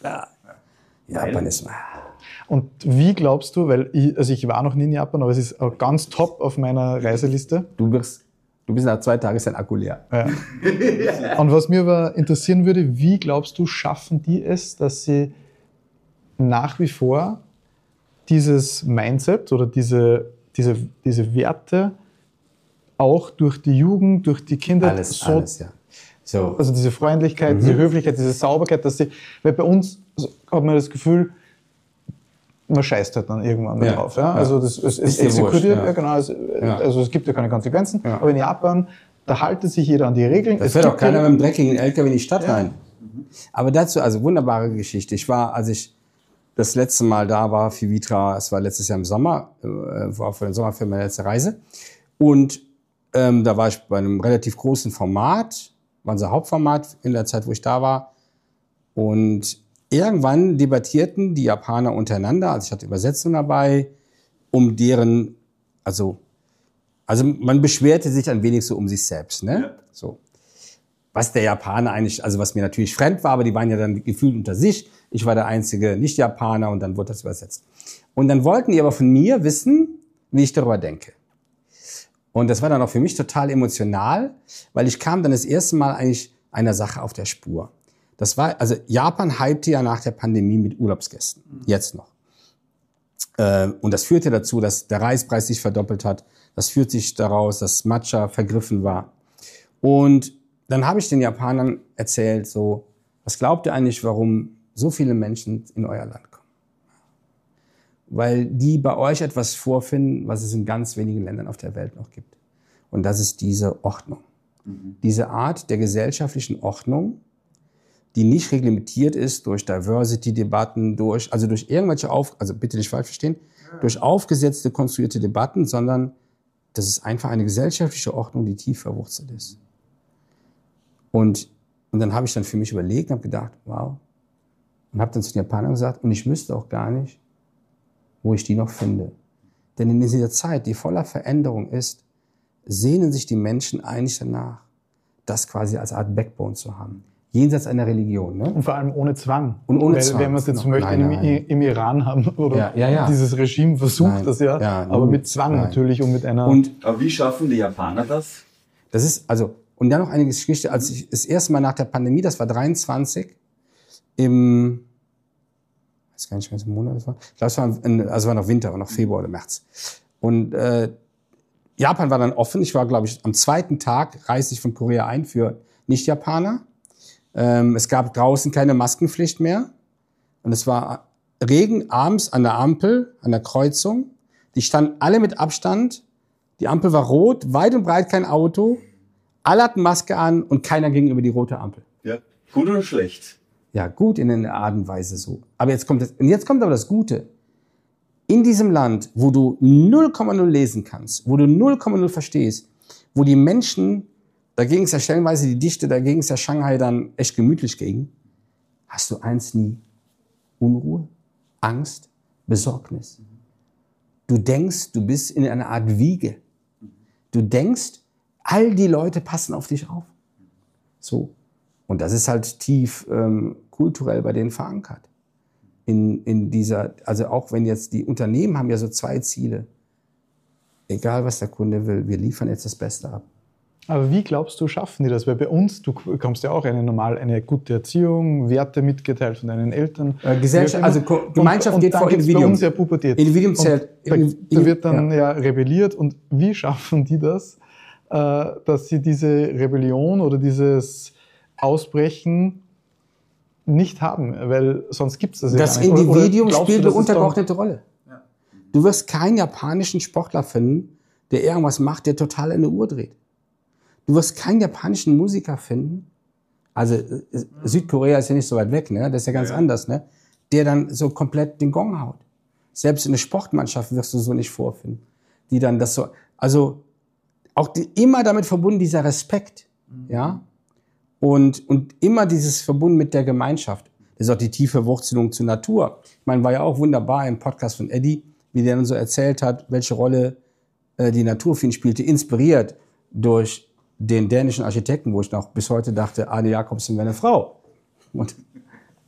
Japan ist... Und wie glaubst du, weil ich war noch nie in Japan, aber es ist auch ganz top auf meiner Reiseliste. Du bist nach 2 Tagen ist dein Akku leer. Ja. Und was mir aber interessieren würde, wie glaubst du, schaffen die es, dass sie nach wie vor dieses Mindset oder diese Werte auch durch die Jugend, durch die Kinder Alles, ja. So. Also diese Freundlichkeit, diese Höflichkeit, diese Sauberkeit, weil bei uns hat man das Gefühl, man scheißt halt dann irgendwann mal drauf. Ja? Also es exekutiert, genau, also es gibt ja keine Konsequenzen, aber in Japan, da haltet sich jeder an die Regeln. Das fährt auch keiner mit dem dreckigen LKW in die Stadt rein. Aber dazu, also wunderbare Geschichte. Als ich das letzte Mal da war, Fivitra, es war letztes Jahr im Sommer, war für den Sommerfilm meine letzte Reise. Und da war ich bei einem relativ großen Format, war unser Hauptformat in der Zeit, wo ich da war. Und irgendwann debattierten die Japaner untereinander, also ich hatte Übersetzung dabei, um deren, also man beschwerte sich ein wenig so um sich selbst, ne? Ja. So. Was der Japaner eigentlich, also was mir natürlich fremd war, aber die waren ja dann gefühlt unter sich. Ich war der einzige Nicht-Japaner und dann wurde das übersetzt. Und dann wollten die aber von mir wissen, wie ich darüber denke. Und das war dann auch für mich total emotional, weil ich kam dann das erste Mal eigentlich einer Sache auf der Spur. Das war, also Japan hypte ja nach der Pandemie mit Urlaubsgästen. Jetzt noch. Und das führte dazu, dass der Reispreis sich verdoppelt hat. Das führt sich daraus, dass Matcha vergriffen war. Und dann habe ich den Japanern erzählt, so, was glaubt ihr eigentlich, warum so viele Menschen in euer Land kommen? Weil die bei euch etwas vorfinden, was es in ganz wenigen Ländern auf der Welt noch gibt. Und das ist diese Ordnung. Diese Art der gesellschaftlichen Ordnung, die nicht reglementiert ist durch Diversity-Debatten, durch irgendwelche also bitte nicht falsch verstehen, durch aufgesetzte, konstruierte Debatten, sondern das ist einfach eine gesellschaftliche Ordnung, die tief verwurzelt ist. Und dann habe ich dann für mich überlegt und habe gedacht, wow. Und habe dann zu den Japanern gesagt, und ich wüsste auch gar nicht, wo ich die noch finde. Denn in dieser Zeit, die voller Veränderung ist, sehnen sich die Menschen eigentlich danach, das quasi als Art Backbone zu haben. Jenseits einer Religion. Ne? Und vor allem ohne Zwang. Und ohne Zwang. Wenn wir es jetzt zum Beispiel im Iran haben, oder dieses Regime versucht das aber mit Zwang natürlich und mit einer... Aber wie schaffen die Japaner das? Das ist, und dann noch eine Geschichte, als ich das erste Mal nach der Pandemie, das war 23, ich weiß gar nicht, welcher Monat das war. Ich glaube, es war noch Winter, war noch Februar oder März. Und Japan war dann offen. Ich war, glaube ich, am 2. Tag reiste ich von Korea ein für Nicht-Japaner. Es gab draußen keine Maskenpflicht mehr. Und es war Regen abends an der Ampel, an der Kreuzung. Die standen alle mit Abstand. Die Ampel war rot, weit und breit kein Auto. Alle hatten Maske an und keiner ging über die rote Ampel. Ja, gut oder schlecht? Ja, gut in einer Art und Weise so. Aber jetzt kommt aber das Gute. In diesem Land, wo du 0,0 lesen kannst, wo du 0,0 verstehst, wo die Menschen, da ging es ja stellenweise die Dichte, da ging es ja Shanghai dann echt gemütlich gegen, hast du eins nie: Unruhe, Angst, Besorgnis. Du denkst, du bist in einer Art Wiege. Du denkst, all die Leute passen auf dich auf. So. Und das ist halt tief kulturell bei denen verankert. In dieser, also auch wenn jetzt die Unternehmen haben ja so 2 Ziele. Egal, was der Kunde will, wir liefern jetzt das Beste ab. Aber wie glaubst du, schaffen die das? Weil bei uns, du bekommst ja auch eine gute Erziehung, Werte mitgeteilt von deinen Eltern. Gesellschaft, also Gemeinschaft geht vor Individuum. Bei uns ja Pubertät. Individuum zählt. Da wird dann rebelliert. Und wie schaffen die das, dass sie diese Rebellion oder dieses Ausbrechen nicht haben? Weil sonst gibt es das ja gar nicht. Das Individuum spielt eine untergeordnete Rolle. Ja. Du wirst keinen japanischen Sportler finden, der irgendwas macht, der total eine Uhr dreht. Du wirst keinen japanischen Musiker finden, also Südkorea ist ja nicht so weit weg, ne? Das ist ja ganz anders, ne? Der dann so komplett den Gong haut. Selbst in der Sportmannschaft wirst du so nicht vorfinden. Die dann das so, also auch immer damit verbunden dieser Respekt, ja? Und immer dieses verbunden mit der Gemeinschaft. Das ist auch die tiefe Wurzelung zur Natur. Ich meine, war ja auch wunderbar im Podcast von Eddie, wie der dann so erzählt hat, welche Rolle die Natur für ihn spielte, inspiriert durch den dänischen Architekten, wo ich noch bis heute dachte, Ade Jacobsen wäre eine Frau. Und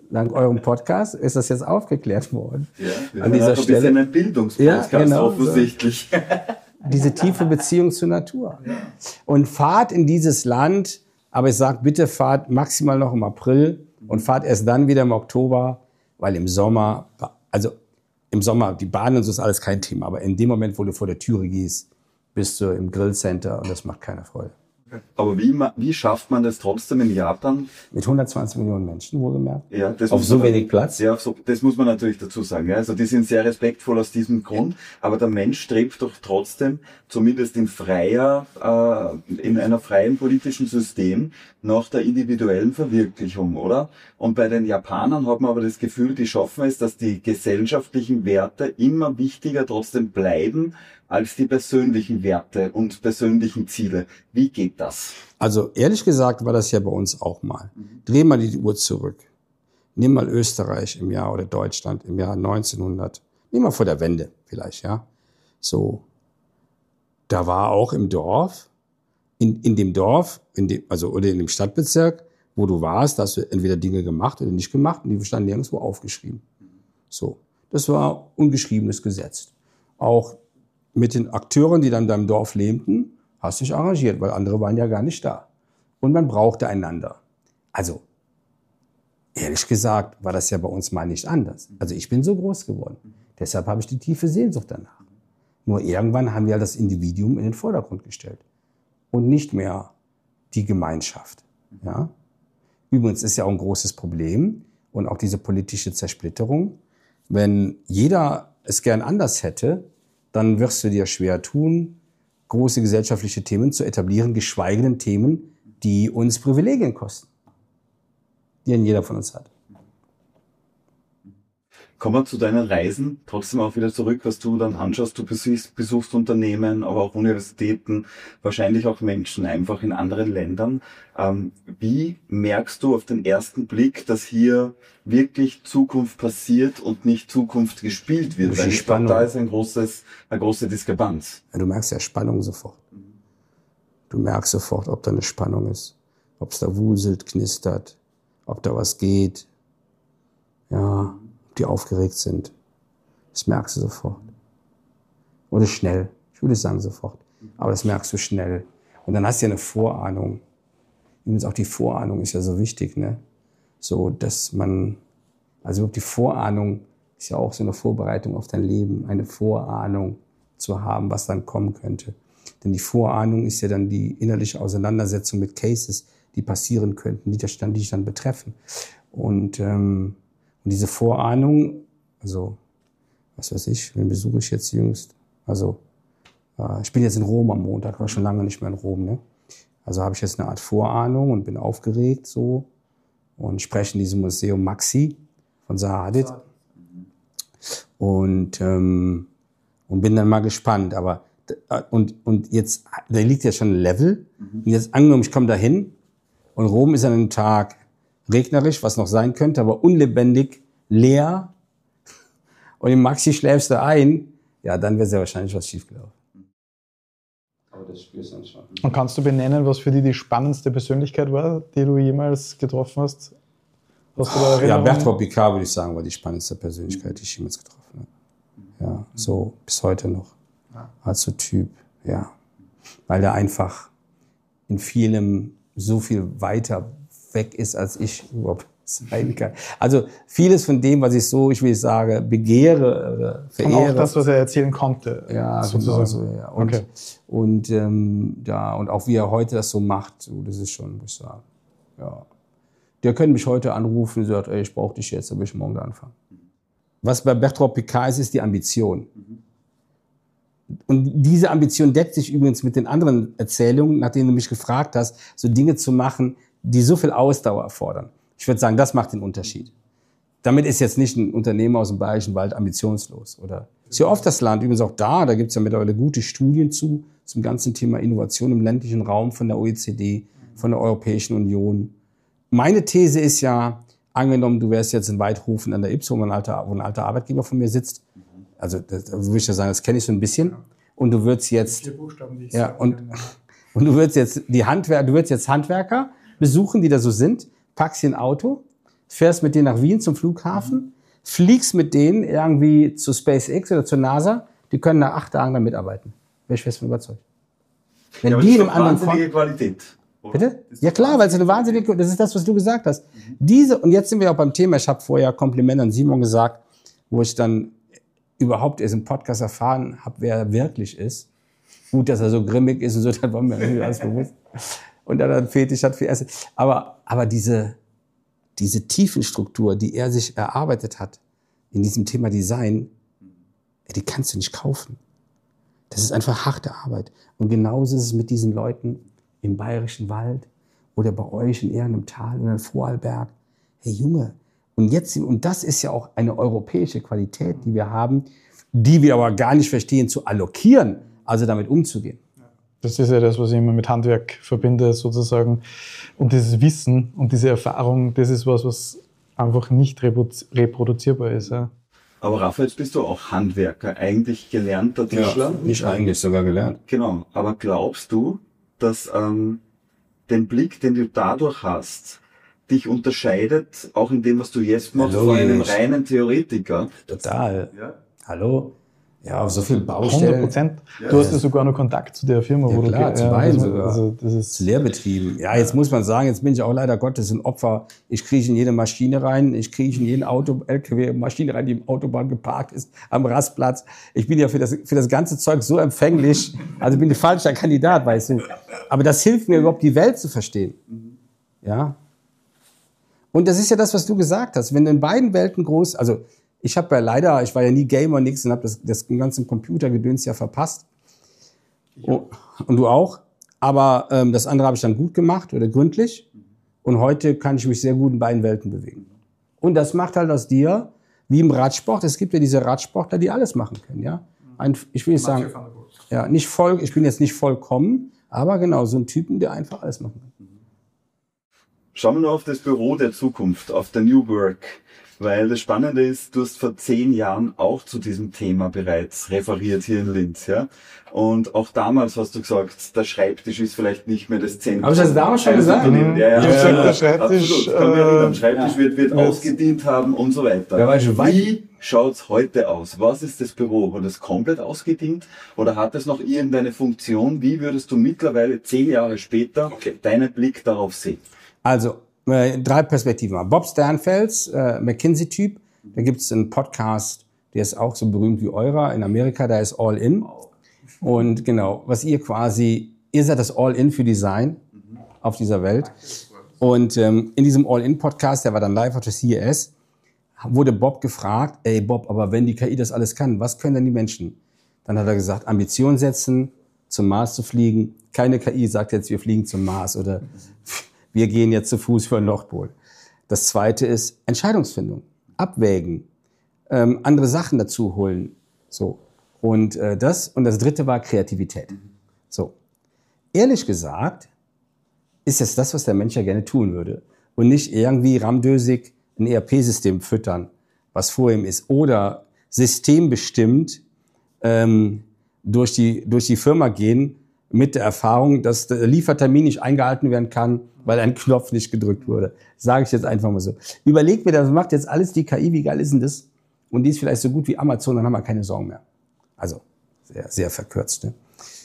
dank eurem Podcast ist das jetzt aufgeklärt worden. Ja, an dieser Stelle. Ein Bildungspodcast offensichtlich. Diese tiefe Beziehung zur Natur. Und fahrt in dieses Land, aber ich sage, bitte fahrt maximal noch im April und fahrt erst dann wieder im Oktober, weil im Sommer, die Bahn und so ist alles kein Thema, aber in dem Moment, wo du vor der Türe gehst, bist du im Grillcenter und das macht keine Freude. Aber wie schafft man das trotzdem in Japan? Mit 120 Millionen Menschen, wohlgemerkt. Ja, das auf so wenig Platz. Ja, das muss man natürlich dazu sagen. Ja. Also die sind sehr respektvoll aus diesem Grund. Aber der Mensch strebt doch trotzdem, zumindest in einer freien politischen System, nach der individuellen Verwirklichung, oder? Und bei den Japanern hat man aber das Gefühl, die schaffen es, dass die gesellschaftlichen Werte immer wichtiger trotzdem bleiben als die persönlichen Werte und persönlichen Ziele. Wie geht das? Also ehrlich gesagt war das ja bei uns auch mal. Dreh mal die Uhr zurück. Nimm mal Österreich im Jahr oder Deutschland im Jahr 1900. Nimm mal vor der Wende vielleicht, ja. So, da war auch im Dorf, in dem Dorf, oder in dem Stadtbezirk, wo du warst, da hast du entweder Dinge gemacht oder nicht gemacht und die standen nirgendwo aufgeschrieben. So, das war ungeschriebenes Gesetz. Auch mit den Akteuren, die dann in deinem Dorf lebten, hast du dich arrangiert, weil andere waren ja gar nicht da. Und man brauchte einander. Also, ehrlich gesagt, war das ja bei uns mal nicht anders. Also ich bin so groß geworden. Deshalb habe ich die tiefe Sehnsucht danach. Nur irgendwann haben wir das Individuum in den Vordergrund gestellt. Und nicht mehr die Gemeinschaft. Ja? Übrigens ist ja auch ein großes Problem und auch diese politische Zersplitterung. Wenn jeder es gern anders hätte, dann wirst du dir schwer tun, große gesellschaftliche Themen zu etablieren, geschweige denn Themen, die uns Privilegien kosten, die jeder von uns hat. Kommen wir zu deinen Reisen, trotzdem auch wieder zurück, was du dann anschaust. Du besuchst Unternehmen, aber auch Universitäten, wahrscheinlich auch Menschen einfach in anderen Ländern. Wie merkst du auf den ersten Blick, dass hier wirklich Zukunft passiert und nicht Zukunft gespielt wird? Weil ich glaube, da ist eine große Diskrepanz. Ja, du merkst ja Spannung sofort. Du merkst sofort, ob da eine Spannung ist, ob es da wuselt, knistert, ob da was geht. Ja, die aufgeregt sind. Das merkst du sofort. Oder schnell. Ich würde sagen sofort. Aber das merkst du schnell. Und dann hast du ja eine Vorahnung. Übrigens auch die Vorahnung ist ja so wichtig, ne? So, dass man, also die Vorahnung ist ja auch so eine Vorbereitung auf dein Leben. Eine Vorahnung zu haben, was dann kommen könnte. Denn die Vorahnung ist ja dann die innerliche Auseinandersetzung mit Cases, die passieren könnten, die dich dann betreffen. Und diese Vorahnung, also, was weiß ich, wen besuche ich jetzt jüngst? Also, ich bin jetzt in Rom am Montag, war schon lange nicht mehr in Rom, ne? Also habe ich jetzt eine Art Vorahnung und bin aufgeregt so und spreche in diesem Museum Maxi von Zaha Hadid. Und bin dann mal gespannt, aber und jetzt, da liegt ja schon ein Level. Und jetzt angenommen, ich komme da hin und Rom ist an einem Tag regnerisch, was noch sein könnte, aber unlebendig, leer. Und im Maxi schläfst du ein, ja, dann wird sehr wahrscheinlich was schiefgelaufen. Aber das spürst du dann schon. Und kannst du benennen, was für dich die spannendste Persönlichkeit war, die du jemals getroffen hast? Ja, Bertrand Piccard, würde ich sagen, war die spannendste Persönlichkeit, die ich jemals getroffen habe. Ja, so bis heute noch. Als so Typ, ja. Weil der einfach in vielem so viel weiter weg ist, als ich überhaupt sein kann. Also vieles von dem, was ich so, ich will sagen, begehre oder verehre. Und auch das, was er erzählen konnte. Ja, sozusagen. Genau so, ja. Und, okay. Und auch wie er heute das so macht, so, das ist schon, muss ich sagen, ja. Der können mich heute anrufen und sagt, ey, ich brauche dich jetzt, dann will ich morgen da anfangen. Was bei Bertrand Piccard ist die Ambition. Und diese Ambition deckt sich übrigens mit den anderen Erzählungen, nach denen du mich gefragt hast, so Dinge zu machen, die so viel Ausdauer erfordern. Ich würde sagen, das macht den Unterschied. Damit ist jetzt nicht ein Unternehmer aus dem Bayerischen Wald ambitionslos. Oder ist ja oft das Land, übrigens auch da gibt es ja mittlerweile gute Studien zum ganzen Thema Innovation im ländlichen Raum von der OECD, von der Europäischen Union. Meine These ist ja, angenommen, du wärst jetzt in Weidhofen an der Ybbs, wo ein alter Arbeitgeber von mir sitzt. Also, das würde ich ja sagen, das kenne ich so ein bisschen. Und du würdest jetzt, ja, und du würdest jetzt Handwerker besuchen, die da so sind, packst sie in ein Auto fährst mit denen nach Wien zum Flughafen, fliegst mit denen irgendwie zu SpaceX oder zur NASA, die können nach 8 Tagen da mitarbeiten. Wäre ich fest von überzeugt. Wenn Ja, die in das ist einem doch anderen wahnsinnige Qualität. Oder? Bitte? Ja klar, weil es eine wahnsinnige, das ist das, was du gesagt hast. Und jetzt sind wir auch beim Thema, ich habe vorher Kompliment an Simon gesagt, wo ich dann überhaupt erst im Podcast erfahren habe, wer er wirklich ist. Gut, dass er so grimmig ist und so, das war mir irgendwie alles bewusst. Und er dann Fetisch hat für Essen. Aber diese Tiefenstruktur, die er sich erarbeitet hat in diesem Thema Design, die kannst du nicht kaufen. Das ist einfach harte Arbeit. Und genauso ist es mit diesen Leuten im Bayerischen Wald oder bei euch in irgendeinem Tal oder in Vorarlberg. Hey Junge, und das ist ja auch eine europäische Qualität, die wir haben, die wir aber gar nicht verstehen zu allokieren, also damit umzugehen. Das ist ja das, was ich immer mit Handwerk verbinde, sozusagen. Und dieses Wissen und diese Erfahrung, das ist was einfach nicht reproduzierbar ist. Ja. Aber Raphael, jetzt bist du auch Handwerker, eigentlich gelernter Tischler. Nicht eigentlich, sogar gelernt. Genau. Aber glaubst du, dass den Blick, den du dadurch hast, dich unterscheidet, auch in dem, was du jetzt machst, Ja, von einem logisch. reinen Theoretiker? Total. Ja. Hallo? Ja, auf so vielen Baustellen. 100%. Du hast ja sogar noch Kontakt zu der Firma, Ja, wo klar, du... zu beiden sogar. Also das ist, Zu Lehrbetrieben. Ja, jetzt muss man sagen, jetzt bin ich auch leider Gottes ein Opfer. Ich krieche in jede Maschine rein, ich krieche in jeden LKW-Maschine rein, die im Autobahn geparkt ist, am Rastplatz. Ich bin ja für das ganze Zeug so empfänglich, also bin ein falscher Kandidat, weißt du. Aber das hilft mir überhaupt, die Welt zu verstehen. Ja. Und das ist ja das, was du gesagt hast. Wenn du in beiden Welten also ich war ja nie Gamer, nix und habe das ganze Computergedöns ja verpasst. Oh, und du auch. Aber das andere habe ich dann gut gemacht oder gründlich. Und heute kann ich mich sehr gut in beiden Welten bewegen. Und das macht halt aus dir, wie im Radsport, es gibt ja diese Radsportler, die alles machen können. Ja? Ich will nicht sagen, ja, ich bin jetzt nicht vollkommen, aber genau, so ein Typen, der einfach alles machen kann. Schauen wir noch auf das Büro der Zukunft, auf der New Work. Weil das Spannende ist, du hast vor 10 Jahren auch zu diesem Thema bereits referiert hier in Linz, ja. Und auch damals hast du gesagt, der Schreibtisch ist vielleicht nicht mehr das Zentrum. Habe ich das damals schon gesagt? Ja, der Schreibtisch, absolut. Kann mich erinnern. Schreibtisch wird ausgedient haben und so weiter. Ja, weil ich weiß- Wie schaut's heute aus? Was ist das Büro? Wurde es komplett ausgedient? Oder hat es noch irgendeine Funktion? Wie würdest du mittlerweile 10 Jahre später deinen Blick darauf sehen? Also, 3 Perspektiven. Bob Sternfels, McKinsey-Typ, da gibt es einen Podcast, der ist auch so berühmt wie eurer in Amerika, der ist All In. Und genau, ihr seid das All In für Design auf dieser Welt. Und in diesem All In Podcast, der war dann live auf der CES, wurde Bob gefragt, ey Bob, aber wenn die KI das alles kann, was können denn die Menschen? Dann hat er gesagt, Ambition setzen, zum Mars zu fliegen. Keine KI sagt jetzt, wir fliegen zum Mars oder wir gehen jetzt zu Fuß für den Nordpol. Das Zweite ist Entscheidungsfindung, abwägen, andere Sachen dazu holen. So. Und das Dritte war Kreativität. So. Ehrlich gesagt ist jetzt das, was der Mensch ja gerne tun würde. Und nicht irgendwie ramdösig ein ERP-System füttern, was vor ihm ist. Oder systembestimmt durch die Firma gehen mit der Erfahrung, dass der Liefertermin nicht eingehalten werden kann, weil ein Knopf nicht gedrückt wurde. Sage ich jetzt einfach mal so. Überleg mir, das macht jetzt alles die KI, wie geil ist denn das? Und die ist vielleicht so gut wie Amazon, dann haben wir keine Sorgen mehr. Also sehr, sehr verkürzt. Ne?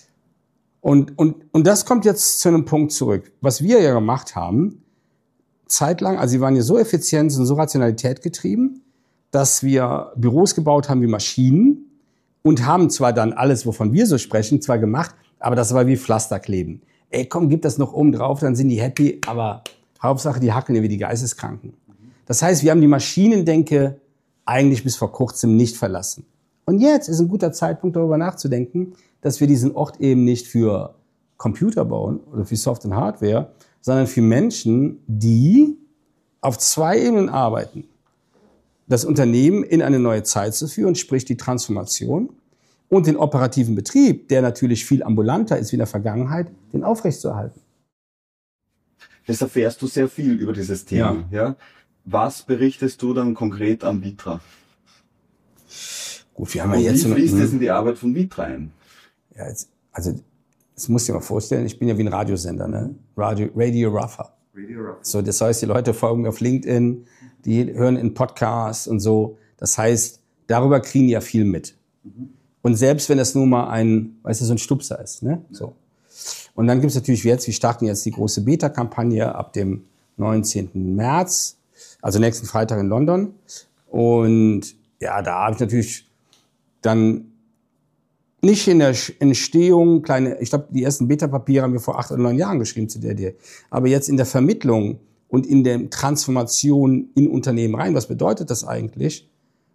Und das kommt jetzt zu einem Punkt zurück. Was wir ja gemacht haben, zeitlang, also sie waren ja so Effizienz und so Rationalität getrieben, dass wir Büros gebaut haben wie Maschinen und haben zwar dann alles, wovon wir so sprechen, zwar gemacht, aber das war wie Pflasterkleben. Ey, komm, gib das noch oben drauf, dann sind die happy, aber Hauptsache, die hackeln wie die Geisteskranken. Das heißt, wir haben die Maschinendenke eigentlich bis vor kurzem nicht verlassen. Und jetzt ist ein guter Zeitpunkt, darüber nachzudenken, dass wir diesen Ort eben nicht für Computer bauen oder für Soft- und Hardware, sondern für Menschen, die auf 2 Ebenen arbeiten. Das Unternehmen in eine neue Zeit zu führen, sprich die Transformation, und den operativen Betrieb, der natürlich viel ambulanter ist wie in der Vergangenheit, den aufrechtzuerhalten. Jetzt erfährst du sehr viel über dieses Thema. Ja. Was berichtest du dann konkret an Vitra? Gut, wir haben Und ja jetzt wie fließt es in die Arbeit von Vitra ein? Ja, das musst du dir mal vorstellen, ich bin ja wie ein Radiosender, ne? Radio Rougher. So, das heißt, die Leute folgen mir auf LinkedIn, die hören in Podcasts und so. Das heißt, darüber kriegen die ja viel mit. Und selbst wenn das nur mal so ein Stupser ist, ne? So. Und dann gibt es natürlich wir starten jetzt die große Beta-Kampagne ab dem 19. März, also nächsten Freitag in London. Und ja, da habe ich natürlich dann nicht in der Entstehung ich glaube, die ersten Beta-Papiere haben wir vor 8 oder 9 Jahren geschrieben zu der Idee. Aber jetzt in der Vermittlung und in der Transformation in Unternehmen rein, was bedeutet das eigentlich?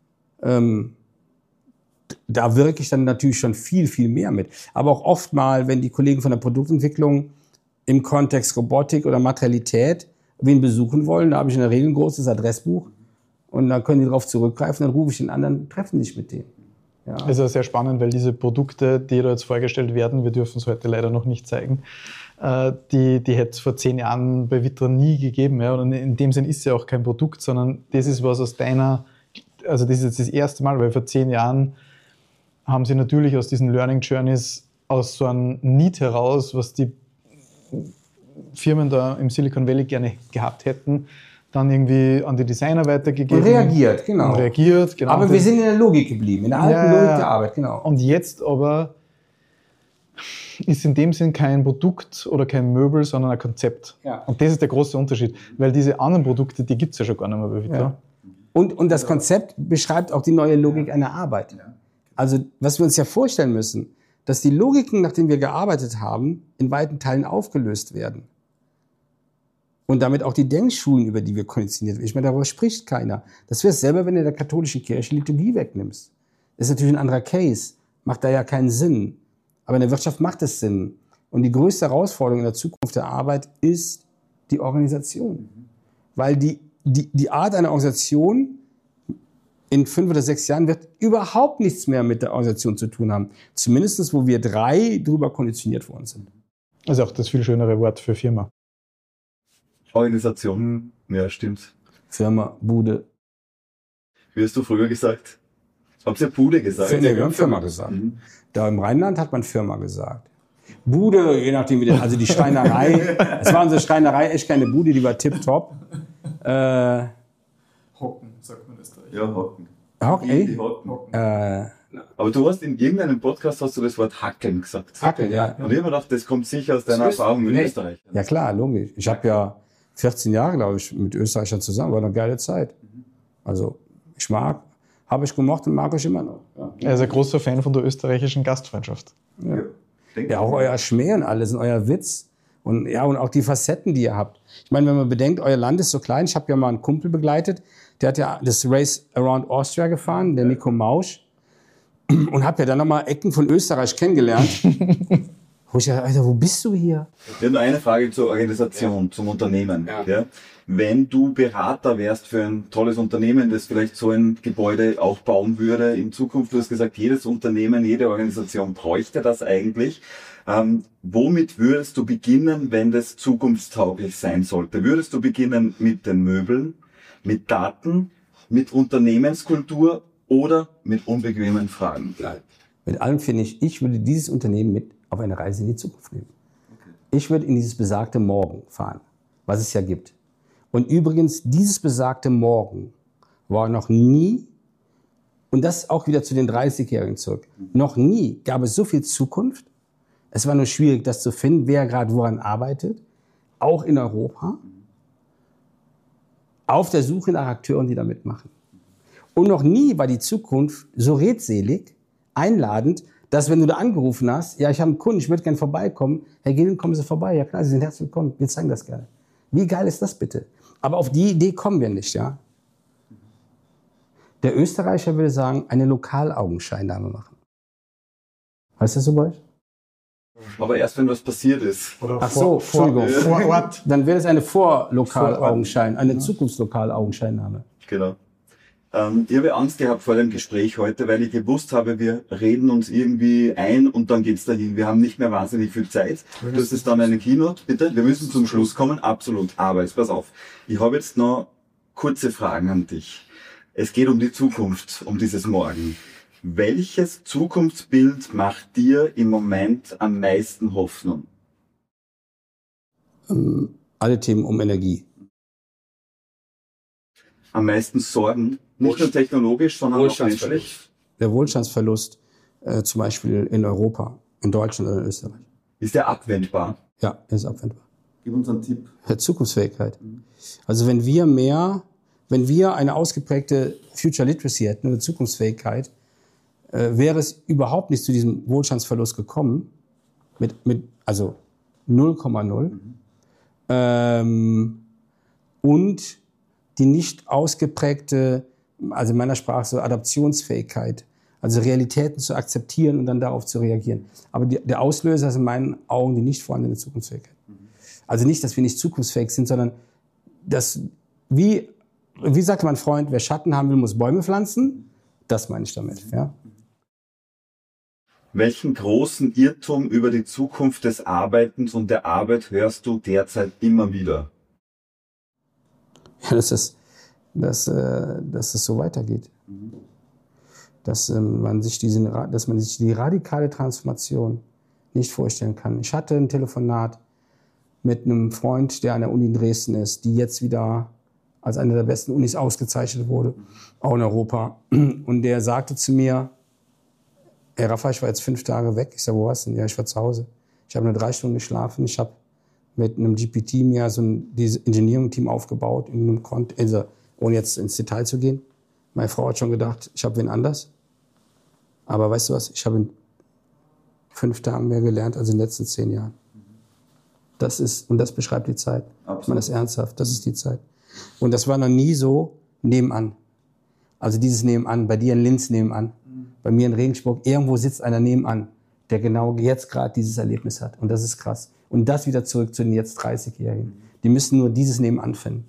Da wirke ich dann natürlich schon viel, viel mehr mit. Aber auch oft mal, wenn die Kollegen von der Produktentwicklung im Kontext Robotik oder Materialität wen besuchen wollen, da habe ich in der Regel ein großes Adressbuch und da können die darauf zurückgreifen, dann rufe ich den anderen, treffen sich mit denen. Ja. Es ist sehr spannend, weil diese Produkte, die da jetzt vorgestellt werden, wir dürfen es heute leider noch nicht zeigen, die hätte es vor 10 Jahren bei Vitra nie gegeben. Ja? Und in dem Sinn ist es ja auch kein Produkt, sondern das ist was aus also das ist jetzt das erste Mal, weil vor 10 Jahren haben sie natürlich aus diesen Learning Journeys, aus so einem Need heraus, was die Firmen da im Silicon Valley gerne gehabt hätten, dann irgendwie an die Designer weitergegeben. Und reagiert, genau. Aber wir sind in der Logik geblieben, in der alten Logik der Arbeit, genau. Und jetzt aber ist in dem Sinn kein Produkt oder kein Möbel, sondern ein Konzept. Ja. Und das ist der große Unterschied, weil diese anderen Produkte, die gibt es ja schon gar nicht mehr bei Vitra. Ja. Und das Konzept beschreibt auch die neue Logik einer Arbeit. Ja. Also was wir uns ja vorstellen müssen, dass die Logiken, nach denen wir gearbeitet haben, in weiten Teilen aufgelöst werden. Und damit auch die Denkschulen, über die wir konditioniert werden. Ich meine, darüber spricht keiner. Das wäre selber, wenn du der katholischen Kirche Liturgie wegnimmst. Das ist natürlich ein anderer Case. Macht da ja keinen Sinn. Aber in der Wirtschaft macht es Sinn. Und die größte Herausforderung in der Zukunft der Arbeit ist die Organisation. Weil die Art einer Organisation in 5 oder 6 Jahren wird überhaupt nichts mehr mit der Organisation zu tun haben. Zumindest, wo wir 3 drüber konditioniert worden sind. Also auch das viel schönere Wort für Firma. Organisation, ja, stimmt. Firma, Bude. Wie hast du früher gesagt? Habt ihr Bude gesagt? Wir haben Firma gesagt. Da im Rheinland hat man Firma gesagt. Bude, je nachdem, also die Schreinerei. Es war unsere Schreinerei echt keine Bude, die war tipptopp. Hocken, sagt man in Österreich. Ja, Hocken. Hocken. Aber du hast in irgendeinem Podcast hast du das Wort Hackeln gesagt. Hackeln, ja. Und ich habe mir gedacht, das kommt sicher aus deiner Erfahrung in Österreich. Ja klar, logisch. Ich habe ja 14 Jahre, glaube ich, mit Österreichern zusammen. War eine geile Zeit. Also habe ich gemocht und mag ich immer noch. Ja. Er ist ein großer Fan von der österreichischen Gastfreundschaft. Ja, auch euer Schmäh und alles und euer Witz. Und auch die Facetten, die ihr habt. Ich meine, wenn man bedenkt, euer Land ist so klein. Ich habe ja mal einen Kumpel begleitet, der hat ja das Race Around Austria gefahren, der Nico Mausch. Und habe ja dann nochmal Ecken von Österreich kennengelernt. Wo ich dachte, Alter, wo bist du hier? Wir haben noch eine Frage zur Organisation, zum Unternehmen. Ja. Wenn du Berater wärst für ein tolles Unternehmen, das vielleicht so ein Gebäude auch bauen würde in Zukunft, du hast gesagt, jedes Unternehmen, jede Organisation bräuchte das eigentlich. Womit würdest du beginnen, wenn das zukunftstauglich sein sollte? Würdest du beginnen mit den Möbeln, mit Daten, mit Unternehmenskultur oder mit unbequemen Fragen? Nein. Mit allem finde ich würde dieses Unternehmen mit auf eine Reise in die Zukunft nehmen. Okay. Ich würde in dieses besagte Morgen fahren, was es ja gibt. Und übrigens, dieses besagte Morgen war noch nie, und das auch wieder zu den 30-Jährigen zurück, noch nie gab es so viel Zukunft. Es war nur schwierig, das zu finden, wer gerade woran arbeitet, auch in Europa, auf der Suche nach Akteuren, die da mitmachen. Und noch nie war die Zukunft so redselig, einladend, dass wenn du da angerufen hast, ja, ich habe einen Kunden, ich würde gerne vorbeikommen, Herr Gehlen, kommen Sie vorbei, ja klar, Sie sind herzlich willkommen, wir zeigen das gerne. Wie geil ist das bitte? Aber auf die Idee kommen wir nicht, ja. Der Österreicher würde sagen, eine Lokalaugenscheinnahme machen. Heißt das so bei euch? Aber erst wenn was passiert ist. Oder Ach so, Entschuldigung. Vor Ort. Dann wäre es eine Vorlokalaugenschein, eine Zukunftslokalaugenscheinnahme. Genau. Ich habe Angst gehabt vor dem Gespräch heute, weil ich gewusst habe, wir reden uns irgendwie ein und dann geht's dahin. Wir haben nicht mehr wahnsinnig viel Zeit. Das ist dann eine Keynote, bitte. Wir müssen zum Schluss kommen, absolut. Aber jetzt pass auf. Ich habe jetzt noch kurze Fragen an dich. Es geht um die Zukunft, um dieses Morgen. Welches Zukunftsbild macht dir im Moment am meisten Hoffnung? Alle Themen um Energie. am meisten Sorgen? Nicht nur technologisch, sondern auch menschlich? Der Wohlstandsverlust, zum Beispiel in Europa, in Deutschland oder in Österreich. Ist der abwendbar? Ja, ist abwendbar. Gib uns einen Tipp. Zukunftsfähigkeit. Also wenn wir eine ausgeprägte Future Literacy hätten, eine Zukunftsfähigkeit, wäre es überhaupt nicht zu diesem Wohlstandsverlust gekommen, also 0,0. Und die nicht ausgeprägte, also in meiner Sprache so Adaptionsfähigkeit, also Realitäten zu akzeptieren und dann darauf zu reagieren. Aber der Auslöser ist in meinen Augen die nicht vorhandene Zukunftsfähigkeit. Also nicht, dass wir nicht zukunftsfähig sind, sondern dass, wie sagt mein Freund, wer Schatten haben will, muss Bäume pflanzen. Das meine ich damit, ja. Welchen großen Irrtum über die Zukunft des Arbeitens und der Arbeit hörst du derzeit immer wieder? Ja, dass es so weitergeht. Dass man sich die radikale Transformation nicht vorstellen kann. Ich hatte ein Telefonat mit einem Freund, der an der Uni in Dresden ist, die jetzt wieder als eine der besten Unis ausgezeichnet wurde, auch in Europa. Und der sagte zu mir, hey Rafa, ich war jetzt 5 Tage weg. Ich sage, wo warst du denn? Ja, ich war zu Hause. Ich habe nur 3 Stunden geschlafen. Ich habe mit einem GPT mir so ein Engineering-Team aufgebaut, ohne jetzt ins Detail zu gehen. Meine Frau hat schon gedacht, ich habe wen anders. Aber weißt du was, ich habe in 5 Tagen mehr gelernt als in den letzten 10 Jahren. Und das beschreibt die Zeit. Absolut. Ich meine das ernsthaft, das ist die Zeit. Und das war noch nie so nebenan. Also dieses nebenan, bei dir in Linz nebenan, bei mir in Regensburg, irgendwo sitzt einer nebenan, der genau jetzt gerade dieses Erlebnis hat. Und das ist krass. Und das wieder zurück zu den jetzt 30-Jährigen. Die müssen nur dieses nebenan finden.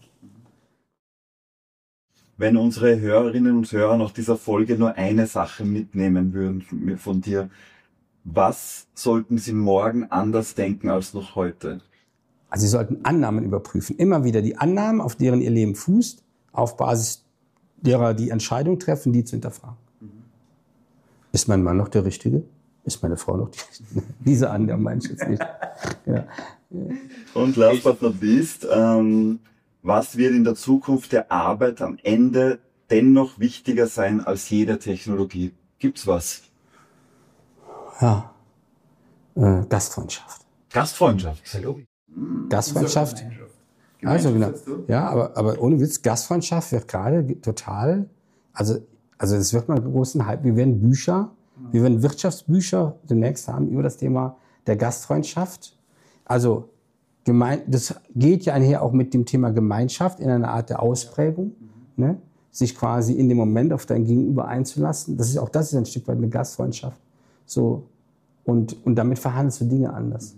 Wenn unsere Hörerinnen und Hörer nach dieser Folge nur eine Sache mitnehmen würden von dir, was sollten sie morgen anders denken als noch heute? Also sie sollten Annahmen überprüfen. Immer wieder die Annahmen, auf deren ihr Leben fußt, auf Basis derer die Entscheidung treffen, die zu hinterfragen. Ist mein Mann noch der Richtige? Ist meine Frau noch die Richtige? Diese Annahmen meine ich jetzt nicht. Ja. Und last but not least, was wird in der Zukunft der Arbeit am Ende dennoch wichtiger sein als jede Technologie? Gibt's was? Ja, Gastfreundschaft. Gastfreundschaft? Gastfreundschaft. Also genau. Ja, aber ohne Witz, Gastfreundschaft wird gerade total, also es wird mal einen großen Hype. Wir werden Wirtschaftsbücher demnächst haben über das Thema der Gastfreundschaft. Also das geht ja einher auch mit dem Thema Gemeinschaft in einer Art der Ausprägung, ne? Sich quasi in dem Moment auf dein Gegenüber einzulassen. Das ist ein Stück weit eine Gastfreundschaft. So. Und damit verhandelst du Dinge anders.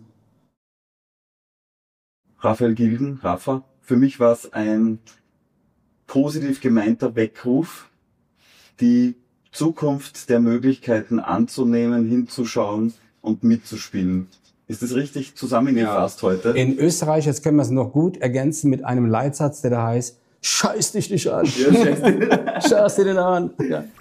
Raphael Gilgen, Rafa, für mich war es ein positiv gemeinter Weckruf, die Zukunft der Möglichkeiten anzunehmen, hinzuschauen und mitzuspielen. Ist das richtig zusammengefasst heute? In Österreich, jetzt können wir es noch gut ergänzen mit einem Leitsatz, der da heißt, scheiß dich nicht an. Ja, scheiß dir den an. Ja.